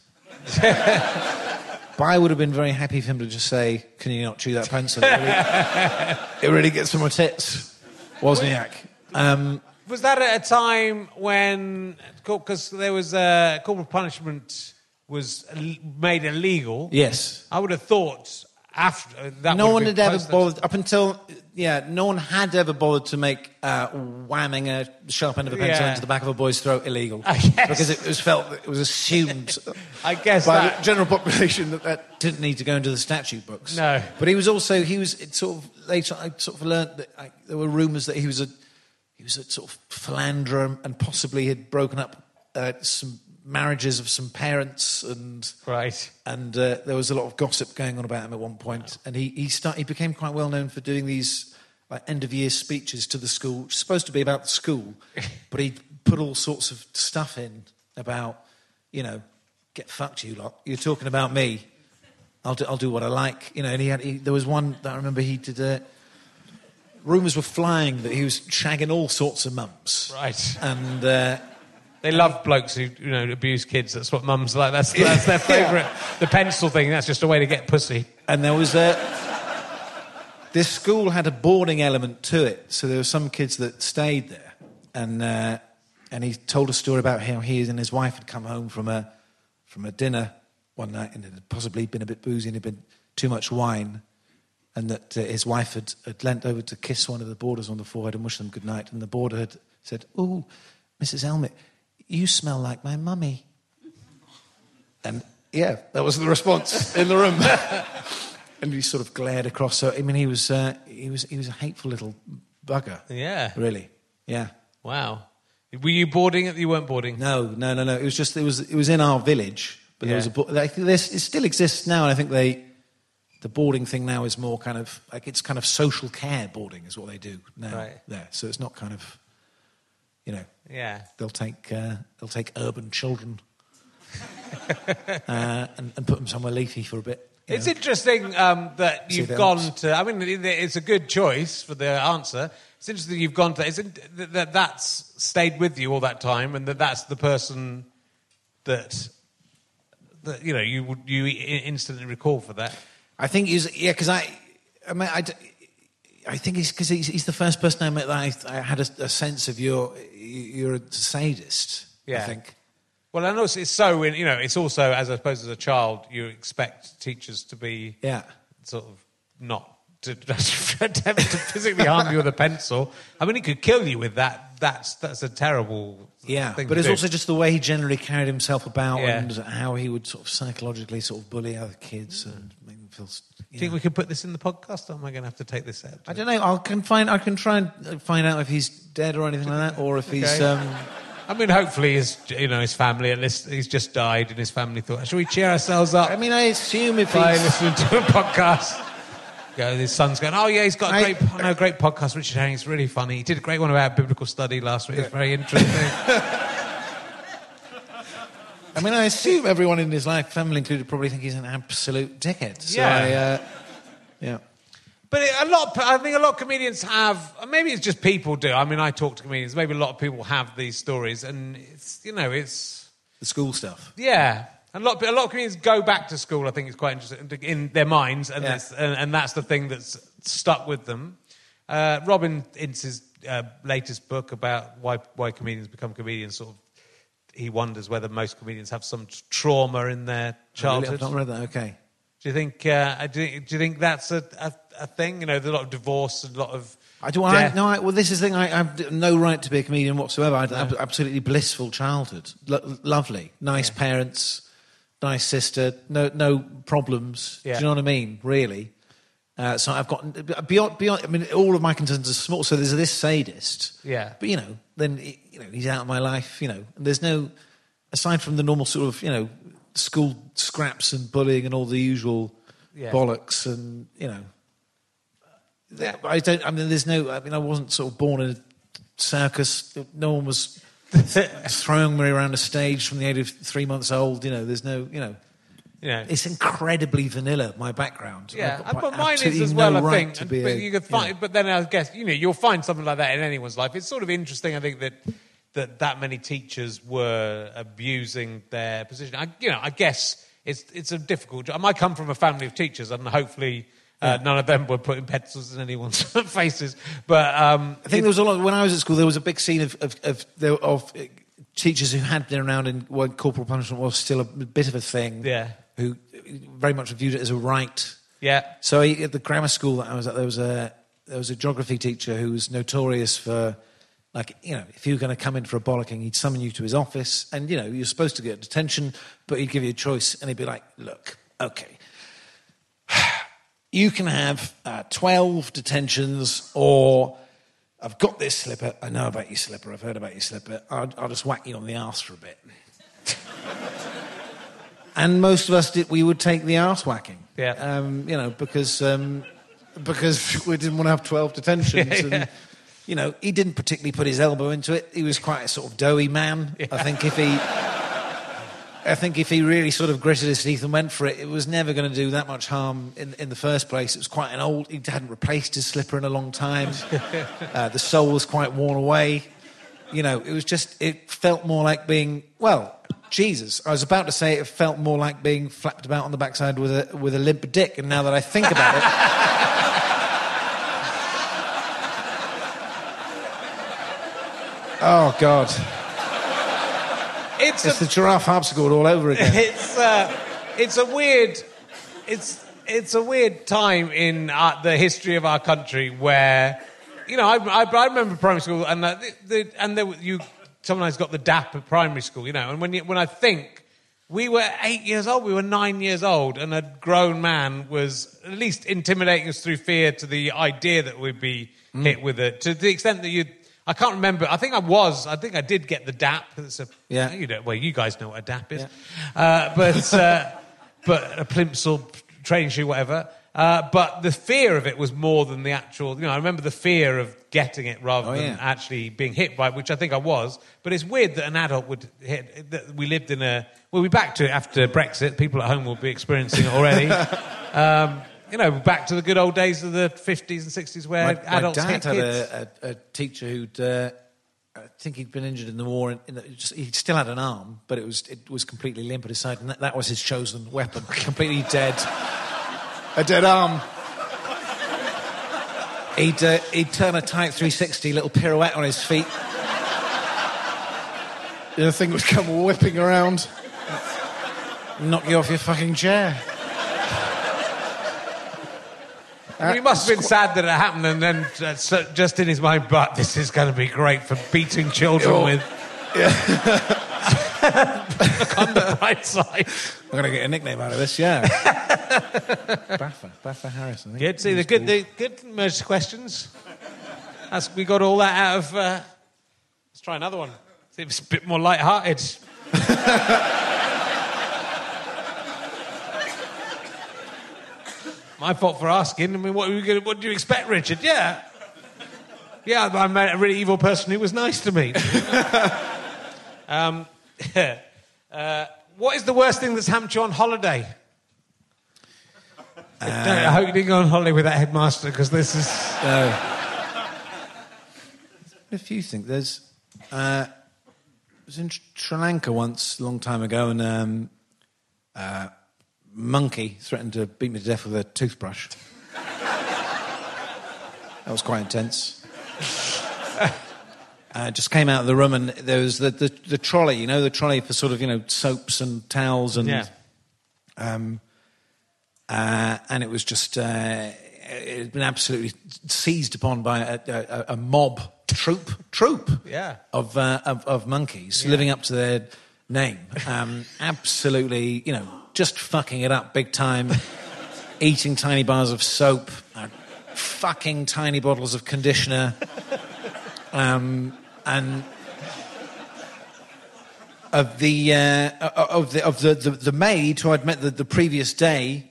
Speaker 4: But I would have been very happy for him to just say, "Can you not chew that pencil? It really gets from my tits." Wozniak.
Speaker 3: Was that at a time when... Because there was... corporal punishment was made illegal.
Speaker 4: Yes.
Speaker 3: I would have thought after... that.
Speaker 4: No one had ever bothered... Up until... Yeah, no one had ever bothered to make whamming a sharp end of a pencil into the back of a boy's throat illegal. Because it was assumed
Speaker 3: I guess
Speaker 4: by the general population that didn't need to go into the statute books.
Speaker 3: No.
Speaker 4: But later I sort of learnt that there were rumours that he was a sort of philanderer and possibly had broken up some marriages of some parents and there was a lot of gossip going on about him at one point. And he became quite well known for doing these end of year speeches to the school, which is supposed to be about the school, but he put all sorts of stuff in about, get fucked, you lot. You're talking about me. I'll do what I like, And there was one that I remember he did. Rumours were flying that he was shagging all sorts of mums.
Speaker 3: Right.
Speaker 4: And
Speaker 3: they love blokes who abuse kids. That's what mums like. That's their favourite. The pencil thing. That's just a way to get pussy.
Speaker 4: And there was this school had a boarding element to it, so there were some kids that stayed there, and he told a story about how he and his wife had come home from a dinner one night, and it had possibly been a bit boozy and had been too much wine, and that his wife had leant over to kiss one of the boarders on the forehead and wish them good night, and the boarder had said, "Oh, Mrs. Elmet, you smell like my mummy." And yeah, that was the response in the room. And he sort of glared across. So I mean, he was a hateful little bugger.
Speaker 3: Yeah,
Speaker 4: really. Yeah.
Speaker 3: Wow. Were you boarding? You weren't boarding.
Speaker 4: No. It was just it was in our village, but there was it still exists now, and I think the boarding thing now is more kind of it's kind of social care boarding is what they do now.
Speaker 3: Right.
Speaker 4: There, so it's not kind of.
Speaker 3: Yeah.
Speaker 4: They'll take urban children and put them somewhere leafy for a bit.
Speaker 3: It's interesting that you've gone to... I mean, it's a good choice for the answer. It's interesting you've gone to... That's stayed with you all that time, and that's the person that you instantly recall for that.
Speaker 4: I think because I mean, I think it's because he's the first person I met that I had a sense of you're a sadist.
Speaker 3: Yeah.
Speaker 4: I think.
Speaker 3: Well, and also it's so it's also, as I suppose as a child, you expect teachers to be sort of not to attempt to physically harm you with a pencil. I mean, he could kill you with that. That's a terrible thing
Speaker 4: but
Speaker 3: to
Speaker 4: it's
Speaker 3: do.
Speaker 4: also just the way he generally carried himself about and how he would sort of psychologically sort of bully other kids and make them feel.
Speaker 3: Do you think we could put this in the podcast, or am I going to have to take this out?
Speaker 4: I don't know. I can try and find out if he's dead or anything like that, or if he's.
Speaker 3: I mean, hopefully, his family, at least he's just died, and his family thought, "Shall we cheer ourselves up?"
Speaker 4: I mean, I assume if
Speaker 3: by
Speaker 4: he's
Speaker 3: listening to a podcast. His son's going, "Oh yeah, he's got a great podcast, Richard Herring. It's really funny. He did a great one about biblical study last week. It's very interesting."
Speaker 4: I mean, I assume everyone in his life, family included, probably think he's an absolute dickhead. So yeah.
Speaker 3: But I think a lot of comedians have. Maybe it's just people do. I mean, I talk to comedians. Maybe a lot of people have these stories, and it's
Speaker 4: the school stuff.
Speaker 3: Yeah, a lot of comedians go back to school. I think it's quite interesting in their minds, and that's the thing that's stuck with them. Robin Ince's latest book about why comedians become comedians, sort of, he wonders whether most comedians have some trauma in their childhood.
Speaker 4: I've not read that. Okay.
Speaker 3: Do you think? Do you think that's a thing? There's a lot of divorce, and a lot of.
Speaker 4: Well, this is the thing. I have no right to be a comedian whatsoever. I had an absolutely blissful childhood, lovely, nice parents, nice sister, no problems.
Speaker 3: Yeah.
Speaker 4: Do you know what I mean? Really. So I've got beyond. I mean, all of my concerns are small. So there's this sadist.
Speaker 3: Yeah.
Speaker 4: But then he's out of my life. And there's no, aside from the normal sort of school scraps and bullying and all the usual bollocks and I don't. I mean, there's no. I mean, I wasn't sort of born in a circus. No one was throwing me around a stage from the age of 3 months old. There's no. It's incredibly vanilla. My background.
Speaker 3: Yeah, but mine is as well.
Speaker 4: No
Speaker 3: I think.
Speaker 4: To be
Speaker 3: but you could find. But then I guess you'll find something like that in anyone's life. It's sort of interesting. I think that many teachers were abusing their position. I guess it's a difficult job. I come from a family of teachers, and hopefully. None of them were putting pencils in anyone's faces, but I
Speaker 4: think there was a lot. When I was at school, there was a big scene of teachers who had been around when corporal punishment was still a bit of a thing.
Speaker 3: Yeah,
Speaker 4: who very much viewed it as a right.
Speaker 3: Yeah.
Speaker 4: So at the grammar school that I was at, there was a geography teacher who was notorious for, if you were going to come in for a bollocking, he'd summon you to his office, and you're supposed to get detention, but he'd give you a choice, and he'd be like, "Look, okay." You can have 12 detentions, or I've got this slipper. I know about your slipper. I've heard about your slipper. I'll just whack you on the arse for a bit. And most of us we would take the arse whacking.
Speaker 3: Yeah.
Speaker 4: Because we didn't want to have 12 detentions. And, he didn't particularly put his elbow into it. He was quite a sort of doughy man. Yeah. I think if he really sort of gritted his teeth and went for it, it was never going to do that much harm in the first place. It was quite he hadn't replaced his slipper in a long time. The sole was quite worn away. It felt more like being, Jesus. I was about to say it felt more like being flapped about on the backside with a limp dick, and now that I think about it... Oh, God. It's the giraffe harpsichord all over again.
Speaker 3: It's a weird time in the history of our country where, I remember primary school and you sometimes got the DAP at primary school, and when I think we were 8 years old, we were 9 years old, and a grown man was at least intimidating us through fear to the idea that we'd be hit with it, to the extent that I can't remember. I think I did get the DAP. You guys know what a DAP is. Yeah. But a plimsoll training shoe, whatever. But the fear of it was more than the actual... I remember the fear of getting it rather than actually being hit by it, which I think I was. But it's weird that an adult would hit... That we lived in a... We'll be back to it after Brexit. People at home will be experiencing it already. Back to the good old days of the 50s and 60s where adults hit kids.
Speaker 4: My dad had a teacher who'd... I think he'd been injured in the war. He still had an arm, but it was completely limp at his side, and that was his chosen weapon. Completely dead. A dead arm. He'd turn a tight 360, little pirouette on his feet. The thing would come whipping around, knock you off your fucking chair.
Speaker 3: He must have been sad that it happened, and then just in his mind, but this is going to be great for beating children with. Yeah. Look on the bright side.
Speaker 4: I'm going to get a nickname out of this, yeah. Baffa Harris, I think.
Speaker 3: Good. See, the good merged questions. We got all that out of... let's try another one. See if it's a bit more light-hearted. My fault for asking. I mean, what do you expect, Richard? Yeah, I met a really evil person who was nice to me. What is the worst thing that's happened to you on holiday? I hope you didn't go on holiday with that headmaster, because this is...
Speaker 4: a few things. I was in Sri Lanka once, a long time ago, and monkey threatened to beat me to death with a toothbrush. That was quite intense. Just came out of the room, and there was the trolley, the trolley for sort of, soaps and towels, and and it was just it had been absolutely seized upon by a mob troop of monkeys living up to their name. Absolutely, just fucking it up big time, eating tiny bars of soap, fucking tiny bottles of conditioner, and of the maid who I'd met the previous day.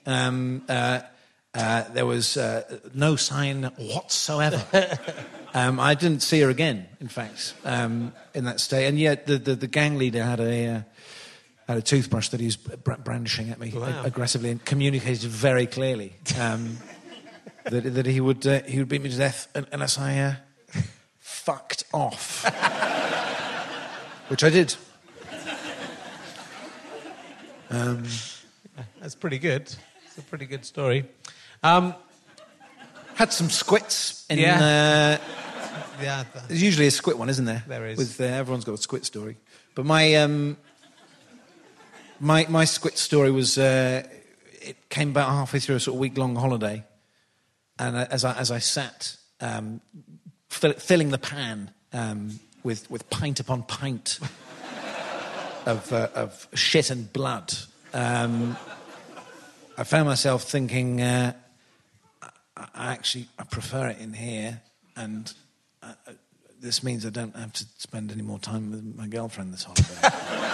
Speaker 4: There was no sign whatsoever. I didn't see her again, in fact, in that state. And yet the gang leader had a toothbrush that he was brandishing at me aggressively, and communicated very clearly that he would beat me to death unless I fucked off, which I did.
Speaker 3: That's pretty good. It's a pretty good story.
Speaker 4: Had some squits in... there's usually a squit one, isn't there?
Speaker 3: There is.
Speaker 4: Everyone's got a squit story. But my squit story was... it came about halfway through a sort of week-long holiday. And as I sat filling the pan with pint upon pint of shit and blood, I found myself thinking... I prefer it in here, and this means I don't have to spend any more time with my girlfriend this holiday.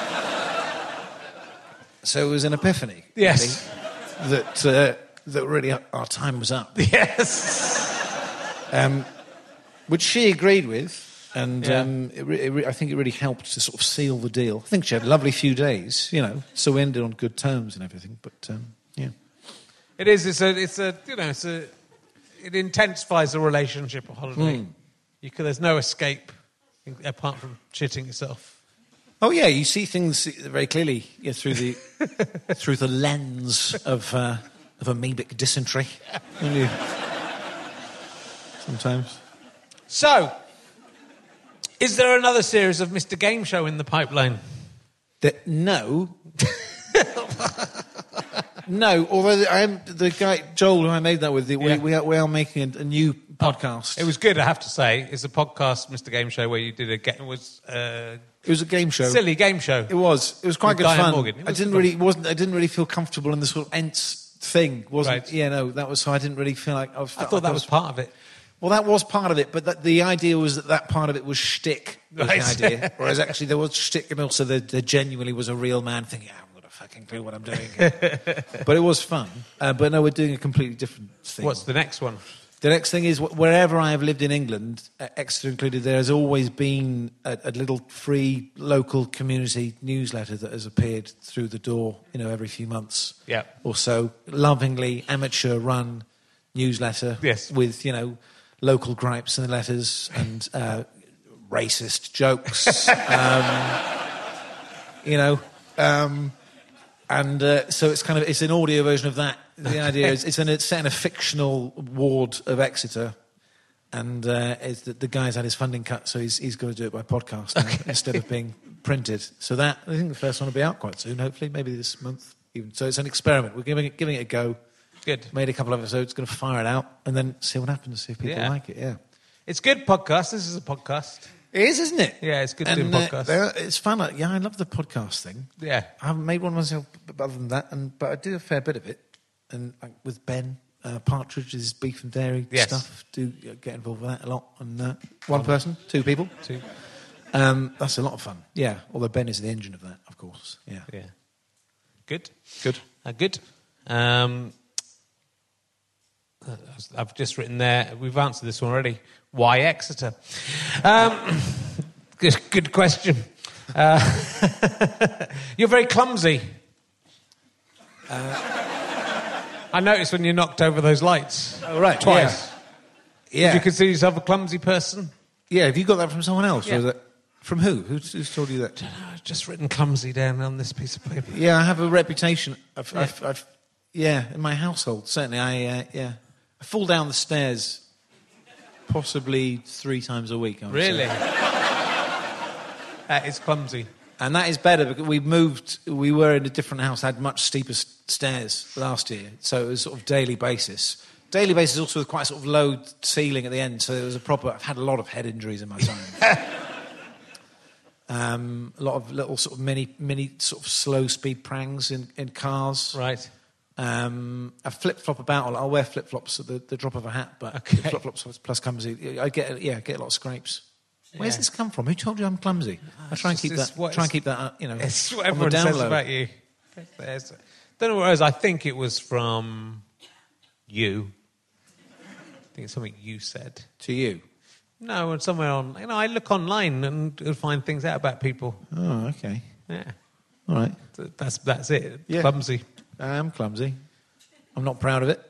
Speaker 4: So it was an epiphany.
Speaker 3: Yes.
Speaker 4: Really, that really our time was up.
Speaker 3: Yes.
Speaker 4: Which she agreed with, and I think it really helped to sort of seal the deal. I think she had a lovely few days, so we ended on good terms and everything. But yeah,
Speaker 3: it is. It intensifies the relationship. A holiday. There's no escape apart from shitting yourself.
Speaker 4: Oh yeah, you see things very clearly through the lens of amoebic dysentery. Sometimes.
Speaker 3: So, is there another series of Mr. Game Show in the pipeline?
Speaker 4: No. No, although the guy, Joel, who I made that with, we are making a new podcast.
Speaker 3: It was good, I have to say. It's a podcast, Mr. Game Show, where you did a game. It was a
Speaker 4: game show.
Speaker 3: Silly game show.
Speaker 4: It was quite good
Speaker 3: Diane
Speaker 4: fun.
Speaker 3: Morgan.
Speaker 4: I didn't really feel comfortable in the sort of Ents thing. Wasn't?
Speaker 3: Right.
Speaker 4: Yeah, no, that was. So I didn't really feel like I
Speaker 3: thought that was part of it.
Speaker 4: Well, that was part of it, but the idea was that part of it was shtick. Was
Speaker 3: right.
Speaker 4: The idea. Whereas actually there was shtick, and also there genuinely was a real man thinking, "I'm got a fucking clue what I'm doing." But it was fun. But no, we're doing a completely different thing.
Speaker 3: What's the next one?
Speaker 4: The next thing is, wherever I have lived in England, Exeter included, there has always been a little free local community newsletter that has appeared through the door, every few months or so. Lovingly amateur-run newsletter with, local gripes in the letters and racist jokes, and so it's an audio version of that. The idea is it's set in a fictional ward of Exeter, And it's the guy's had his funding cut, so he's got to do it by podcast now, instead of being printed. So I think the first one will be out quite soon, hopefully, maybe this month even. So it's an experiment. We're giving it a go.
Speaker 3: Good.
Speaker 4: Made a couple of episodes, going to fire it out, and then see what happens, see if people like it, yeah.
Speaker 3: It's good podcast. This is a podcast.
Speaker 4: It is, isn't it?
Speaker 3: Yeah, it's good doing podcasts.
Speaker 4: It's fun. I love the podcast thing.
Speaker 3: Yeah.
Speaker 4: I haven't made one myself other than that, but I do a fair bit of it. And with Ben Partridge's Beef and Dairy stuff, do get involved with that a lot. And one person, two people.
Speaker 3: Two.
Speaker 4: That's a lot of fun. Yeah, although Ben is the engine of that, of course. Yeah.
Speaker 3: Yeah. Good.
Speaker 4: Good.
Speaker 3: Good. I've just written there, we've answered this one already. Why Exeter? Good question. You're very clumsy. I noticed when you knocked over those lights.
Speaker 4: Oh, right.
Speaker 3: Twice.
Speaker 4: Yeah.
Speaker 3: Did you consider yourself a clumsy person?
Speaker 4: Yeah, have you got that from someone else?
Speaker 3: Yeah.
Speaker 4: Or is that from who? Who's told you that?
Speaker 3: I don't know, I've just written clumsy down on this piece of paper.
Speaker 4: Yeah, I have a reputation. I've in my household, certainly. I fall down the stairs possibly 3 times a week. I would
Speaker 3: Really?
Speaker 4: say.
Speaker 3: That is clumsy.
Speaker 4: And that is better because we were in a different house, had much steeper stairs last year, so it was sort of daily basis. Daily basis also with quite a sort of low ceiling at the end, so it was I've had a lot of head injuries in my time. A lot of little sort of mini sort of slow speed prangs in cars.
Speaker 3: Right.
Speaker 4: I flip-flop about. I'll wear flip-flops at the drop of a hat, but flip-flops plus clumsy. I get a lot of screps. Where's this come from? Who told you I'm clumsy? I try and keep that.
Speaker 3: It's what everyone says about you. Don't know what it was. I think it was from you. I think it's something you said
Speaker 4: to you.
Speaker 3: No, and somewhere on. I look online and find things out about people.
Speaker 4: Oh, okay.
Speaker 3: Yeah.
Speaker 4: All right.
Speaker 3: That's it.
Speaker 4: Yeah.
Speaker 3: Clumsy.
Speaker 4: I am clumsy. I'm not proud of it.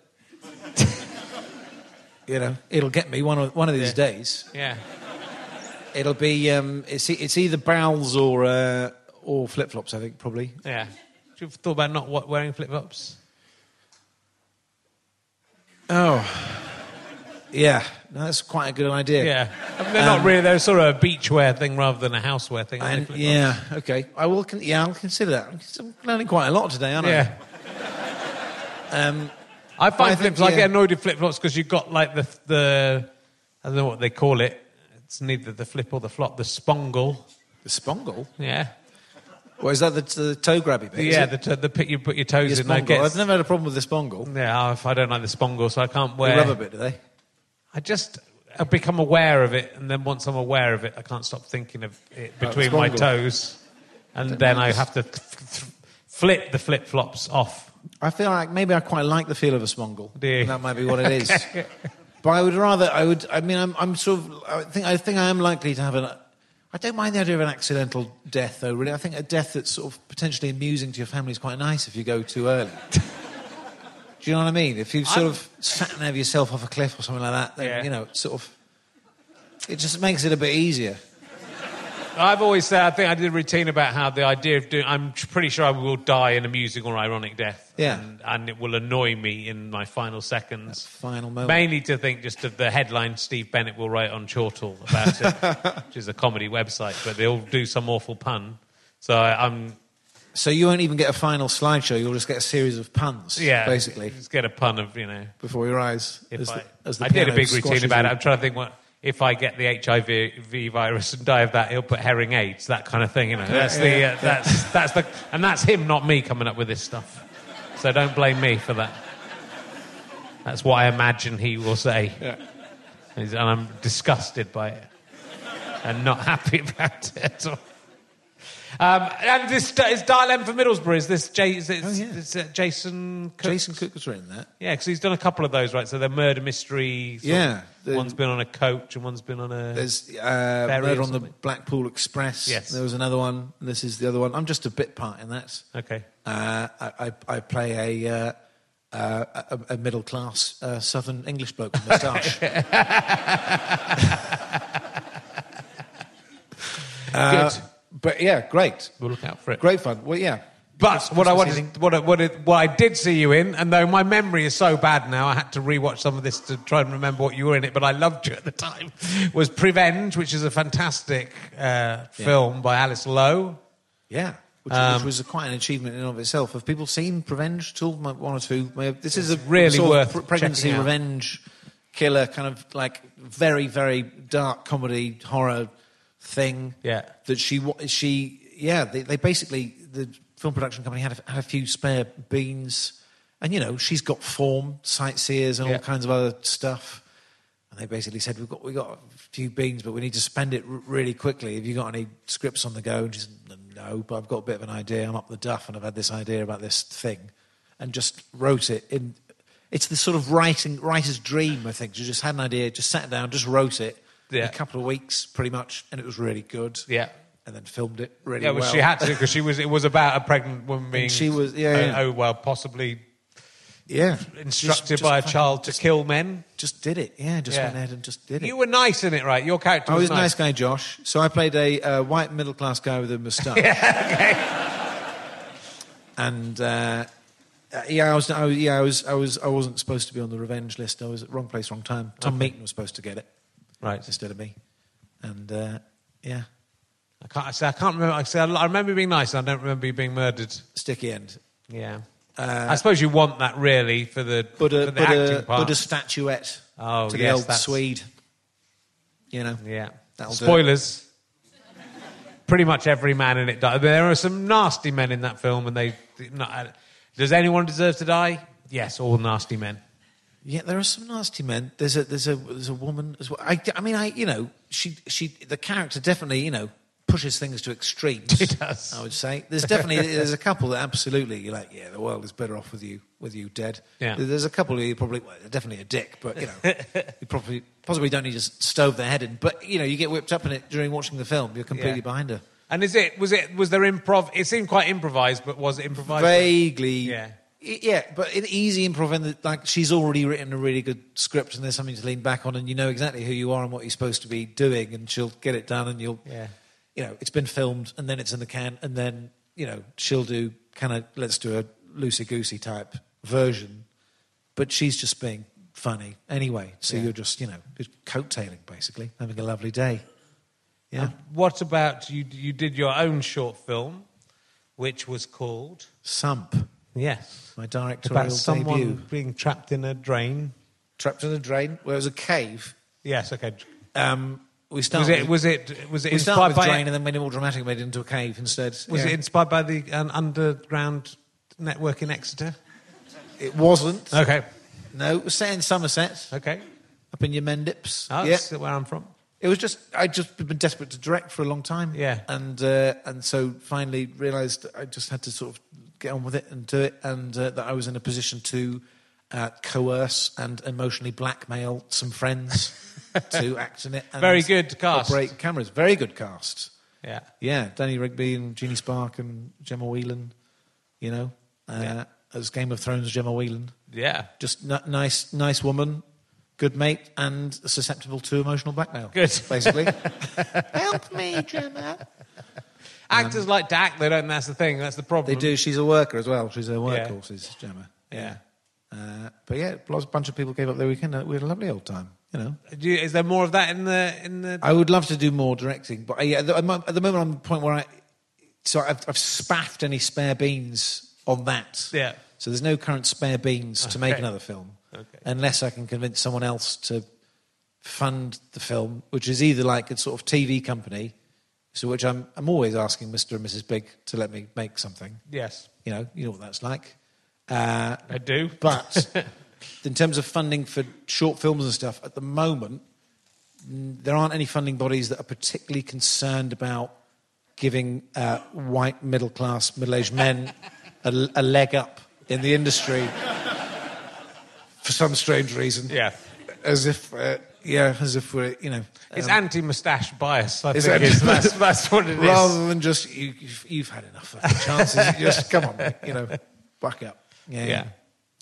Speaker 4: It'll get me one of these days.
Speaker 3: Yeah.
Speaker 4: It'll be it's either bowels or flip flops. I think probably.
Speaker 3: Yeah. Have you ever thought about not wearing flip flops?
Speaker 4: Oh. Yeah, no, that's quite a good idea.
Speaker 3: Yeah, they're not really. They're sort of a beachwear thing rather than a housewear thing.
Speaker 4: Yeah, okay. I'll consider that. I'm learning quite a lot today, aren't I?
Speaker 3: Yeah. I find flip-flops. I get annoyed with flip-flops because you've got like the I don't know what they call it. It's neither the flip or the flop. The spongle.
Speaker 4: The spongle?
Speaker 3: Yeah.
Speaker 4: Well, is that the toe grabby bit?
Speaker 3: Yeah, the pit you put your toes in.
Speaker 4: I've never had a problem with the spongle.
Speaker 3: Yeah, I don't like the spongle, so I can't wear...
Speaker 4: The rubber bit, do they?
Speaker 3: I become aware of it, and then once I'm aware of it, I can't stop thinking of it between my toes. And then I have to flip the flip-flops off.
Speaker 4: I feel like maybe I quite like the feel of a spongle.
Speaker 3: Do you?
Speaker 4: That might be what it is. But I think I am likely to have I don't mind the idea of an accidental death, though, really. I think a death that's sort of potentially amusing to your family is quite nice if you go too early. Do you know what I mean? If you've sort of sat and have yourself off a cliff or something like that, then, it just makes it a bit easier.
Speaker 3: I've always said, I think I did a routine about how the idea of I'm pretty sure I will die an amusing or ironic death.
Speaker 4: Yeah.
Speaker 3: And it will annoy me in my final seconds.
Speaker 4: That final moment.
Speaker 3: Mainly to think just of the headline Steve Bennett will write on Chortle about it, which is a comedy website, but they'll do some awful pun. So
Speaker 4: So you won't even get a final slideshow, you'll just get a series of puns, basically.
Speaker 3: Just get a pun of,
Speaker 4: Before your eyes.
Speaker 3: I did a big routine about it. I'm trying to think if I get the HIV virus and die of that, he'll put herring AIDS, that kind of thing. That's that's him, not me, coming up with this stuff. So don't blame me for that. That's what I imagine he will say, and I'm disgusted by it and not happy about it at all. And this is Dial M for Middlesbrough. Is this Jason Cook?
Speaker 4: Jason Cook has written that.
Speaker 3: Yeah, because he's done a couple of those, right? So they're murder mysteries.
Speaker 4: Yeah.
Speaker 3: One's been on a coach and one's been on a...
Speaker 4: There's Murder on the Blackpool Express.
Speaker 3: Yes.
Speaker 4: There was another one. And this is the other one. I'm just a bit part in that.
Speaker 3: Okay.
Speaker 4: I play a middle-class southern English bloke with a moustache.
Speaker 3: Good.
Speaker 4: But yeah, great.
Speaker 3: We'll look out for it.
Speaker 4: Great fun. Well, yeah.
Speaker 3: But what I did see you in, and though my memory is so bad now, I had to rewatch some of this to try and remember what you were in it, but I loved you at the time, was Prevenge, which is a fantastic film by Alice Lowe.
Speaker 4: Yeah, which was quite an achievement in and of itself. Have people seen Prevenge at all? One or two? This is a
Speaker 3: really
Speaker 4: sort
Speaker 3: worth
Speaker 4: of pregnancy
Speaker 3: checking out.
Speaker 4: revenge killer, kind of like very, very dark comedy horror thing.
Speaker 3: Yeah.
Speaker 4: That they basically, the film production company had a few spare beans, and she's got form, sightseers, and all kinds of other stuff. And they basically said, we got a few beans, but we need to spend it really quickly. Have you got any scripts on the go? And she said, no, but I've got a bit of an idea. I'm up the duff, and I've had this idea about this thing, and just wrote it in. It's the sort of writer's dream, I think. She just had an idea, just sat down, just wrote it in a couple of weeks, pretty much, and it was really good.
Speaker 3: Yeah.
Speaker 4: And then filmed it really well.
Speaker 3: Yeah, well, she had to, because it was about a pregnant woman being...
Speaker 4: And she was,
Speaker 3: possibly...
Speaker 4: Yeah.
Speaker 3: Instructed by a child to kill men.
Speaker 4: Just did it, went ahead and just did it.
Speaker 3: You were nice in it, right? Your character was
Speaker 4: nice. I was a nice guy, Josh. So I played a white middle-class guy with a moustache.
Speaker 3: Yeah, okay.
Speaker 4: And... I wasn't supposed to be on the revenge list. I was at wrong place, wrong time. Tom Meaton was supposed to get it,
Speaker 3: right,
Speaker 4: instead of me. And
Speaker 3: I can't remember. I remember being nice, and I don't remember you being murdered.
Speaker 4: Sticky end.
Speaker 3: Yeah. I suppose you want that really for the acting part.
Speaker 4: Buddha statuette to the old Swede.
Speaker 3: Yeah.
Speaker 4: Spoilers.
Speaker 3: Pretty much every man in it died. There are some nasty men in that film, and does anyone deserve to die? Yes, all nasty men.
Speaker 4: Yeah, there are some nasty men. There's a woman as well. The character definitely, pushes things to extremes.
Speaker 3: She does.
Speaker 4: I would say there's a couple that absolutely you're like, yeah, the world is better off with you dead.
Speaker 3: Yeah.
Speaker 4: There's a couple who you probably definitely a dick, but you possibly don't need to stove their head in. But you get whipped up in it during watching the film. You're completely behind her.
Speaker 3: And was there improv? It seemed quite improvised, but was it improvised?
Speaker 4: Vaguely.
Speaker 3: Yeah.
Speaker 4: Yeah, but an easy improv in that, like, she's already written a really good script and there's something to lean back on and you know exactly who you are and what you're supposed to be doing and she'll get it done and you'll...
Speaker 3: Yeah.
Speaker 4: It's been filmed and then it's in the can and then, she'll do kind of, let's do a loosey-goosey type version. But she's just being funny anyway. So you're just, just coattailing, basically, having a lovely day. Yeah.
Speaker 3: What about, you did your own short film, which was called...
Speaker 4: Sump.
Speaker 3: Yes.
Speaker 4: My directorial
Speaker 3: about someone
Speaker 4: debut.
Speaker 3: being trapped in a drain.
Speaker 4: Trapped in a drain? Well, it was a cave.
Speaker 3: Yes, okay.
Speaker 4: We started.
Speaker 3: Was it
Speaker 4: We
Speaker 3: inspired
Speaker 4: started with
Speaker 3: by
Speaker 4: drain and then made it more dramatic, made it into a cave instead.
Speaker 3: Was it inspired by the underground network in Exeter?
Speaker 4: It wasn't.
Speaker 3: Okay.
Speaker 4: No, it was set in Somerset.
Speaker 3: Okay.
Speaker 4: Up in your Mendips.
Speaker 3: Oh, that's where I'm from.
Speaker 4: It was just, I'd just been desperate to direct for a long time.
Speaker 3: Yeah.
Speaker 4: And so finally realised I just had to sort of get on with it and do it, and that I was in a position to coerce and emotionally blackmail some friends to act in it. And
Speaker 3: very good cast.
Speaker 4: Operate cameras. Very good cast.
Speaker 3: Yeah.
Speaker 4: Yeah, Danny Rigby and Jeannie Spark and Gemma Whelan, as Game of Thrones Gemma Whelan.
Speaker 3: Yeah.
Speaker 4: Just nice woman, good mate, and susceptible to emotional blackmail.
Speaker 3: Good.
Speaker 4: Basically. Help me, Gemma.
Speaker 3: Actors like to act, they don't, that's the thing, that's the problem.
Speaker 4: They do, she's a worker as well. She's a workhorse, is Gemma.
Speaker 3: Yeah.
Speaker 4: But yeah, a bunch of people gave up their weekend. We had a lovely old time,
Speaker 3: Is there more of that in the...
Speaker 4: I would love to do more directing, but at the moment I'm at the point where I've spaffed any spare beans on that.
Speaker 3: Yeah.
Speaker 4: So there's no current spare beans to make another film, unless I can convince someone else to fund the film, which is either like a sort of TV company, so which I'm always asking Mr. and Mrs. Big to let me make something.
Speaker 3: Yes.
Speaker 4: You know what that's like.
Speaker 3: I do.
Speaker 4: But in terms of funding for short films and stuff, at the moment, there aren't any funding bodies that are particularly concerned about giving white, middle-class, middle-aged men a leg up in the industry for some strange reason.
Speaker 3: Yeah.
Speaker 4: As if we're,
Speaker 3: It's anti-moustache bias, I think. That's what it is.
Speaker 4: Rather than just, you've had enough of the chances. Just, come on, buck up. Yeah.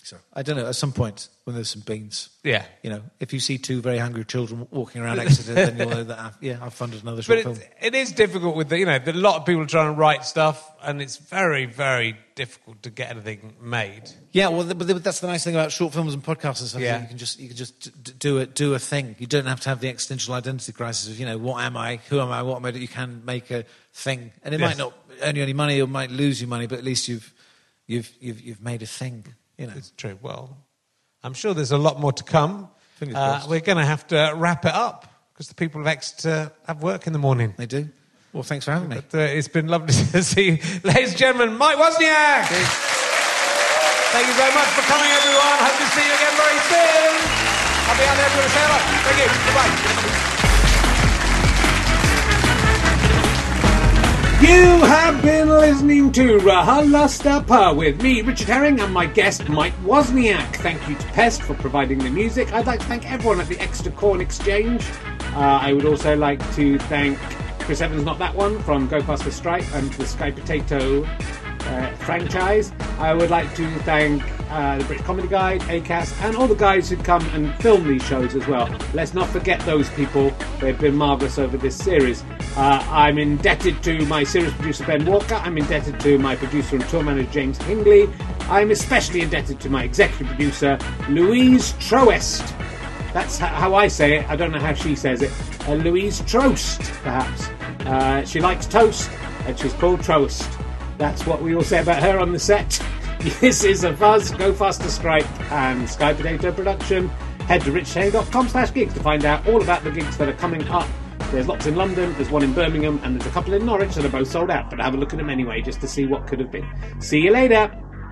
Speaker 4: so. I don't know, at some point when there's some beans.
Speaker 3: Yeah.
Speaker 4: You know, if you see two very hungry children walking around Exeter, then you'll know that, I've funded another short film.
Speaker 3: But it is difficult with a lot of people are trying to write stuff, and it's very, very difficult to get anything made.
Speaker 4: Yeah, well, but that's the nice thing about short films and podcasts and stuff.
Speaker 3: Yeah.
Speaker 4: You can just do a thing. You don't have to have the existential identity crisis of, what am I, who am I, what am I? You can make a thing, and it might not earn you any money, or might lose you money, but at least you've made a thing.
Speaker 3: It's true. Well, I'm sure there's a lot more to come.
Speaker 4: Fingers crossed.
Speaker 3: We're going to have to wrap it up because the people of Exeter have work in the morning.
Speaker 4: They do. Well, thanks for having me.
Speaker 3: But, it's been lovely to see you. Ladies and gentlemen, Mike Wozniak! Thank you very much for coming, everyone. Hope to see you again very soon. I'll be out there to say hello. Thank you. Goodbye. You have been listening to RHLSTP with me, Richard Herring, and my guest, Mike Wozniak. Thank you to Pest for providing the music. I'd like to thank everyone at the Exeter Corn Exchange. I would also like to thank Chris Evans, not that one, from Go Faster Stripe and the Sky Potato franchise. I would like to thank the British Comedy Guide, ACAST, and all the guys who come and film these shows as well. Let's not forget those people. They've been marvellous over this series. I'm indebted to my series producer Ben Walker. I'm indebted to my producer and tour manager James Hingley. I'm especially indebted to my executive producer Louise Troest. That's how I say it. I don't know how she says it. Louise Trost, perhaps. She likes toast, and she's called Trost. That's what we all say about her on the set. This is a Fuzz, Go Faster Stripe, and Sky Potato production. Head to richardherring.com/gigs to find out all about the gigs that are coming up. There's lots in London, there's one in Birmingham, and there's a couple in Norwich that are both sold out. But have a look at them anyway, just to see what could have been. See you later.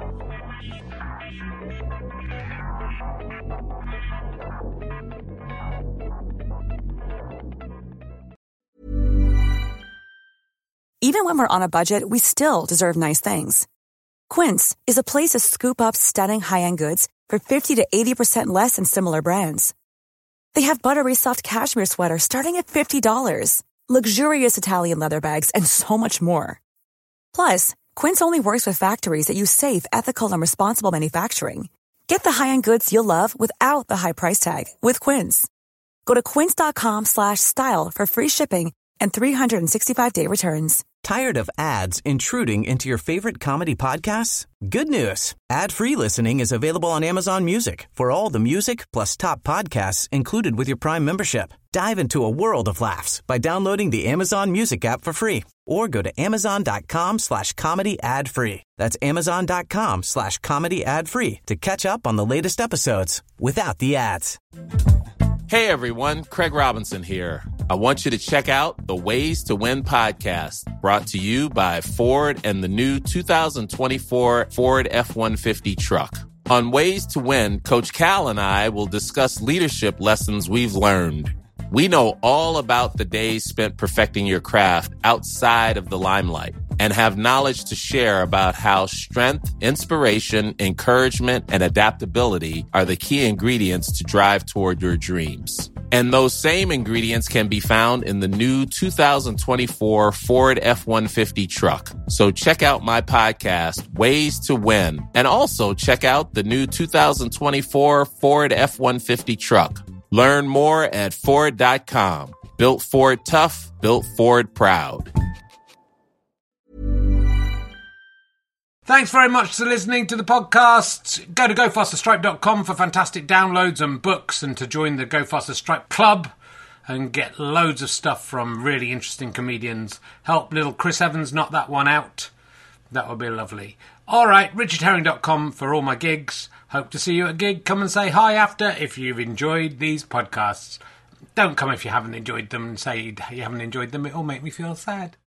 Speaker 2: Even when we're on a budget, we still deserve nice things. Quince is a place to scoop up stunning high-end goods for 50 to 80% less than similar brands. They have buttery soft cashmere sweaters starting at $50, luxurious Italian leather bags, and so much more. Plus, Quince only works with factories that use safe, ethical, and responsible manufacturing. Get the high-end goods you'll love without the high price tag with Quince. Go to quince.com/style for free shipping and 365-day returns.
Speaker 9: Tired of ads intruding into your favorite comedy podcasts? Good news. Ad-free listening is available on Amazon Music for all the music plus top podcasts included with your Prime membership. Dive into a world of laughs by downloading the Amazon Music app for free or go to amazon.com/comedy ad-free. That's amazon.com/comedy ad-free to catch up on the latest episodes without the ads.
Speaker 7: Hey everyone, Craig Robinson here. I want you to check out the Ways to Win podcast, brought to you by Ford and the new 2024 Ford F-150 truck. On Ways to Win, Coach Cal and I will discuss leadership lessons we've learned. We know all about the days spent perfecting your craft outside of the limelight and have knowledge to share about how strength, inspiration, encouragement, and adaptability are the key ingredients to drive toward your dreams. And those same ingredients can be found in the new 2024 Ford F-150 truck. So check out my podcast, Ways to Win, and also check out the new 2024 Ford F-150 truck. Learn more at Ford.com. Built Ford tough, built Ford proud.
Speaker 1: Thanks very much for listening to the podcast. Go to gofasterstripe.com for fantastic downloads and books, and to join the Go Faster Stripe Club and get loads of stuff from really interesting comedians. Help little Chris Evans knock that one out. That would be lovely. All right, richardherring.com for all my gigs. Hope to see you at a gig. Come and say hi after if you've enjoyed these podcasts. Don't come if you haven't enjoyed them and say you haven't enjoyed them. It will make me feel sad.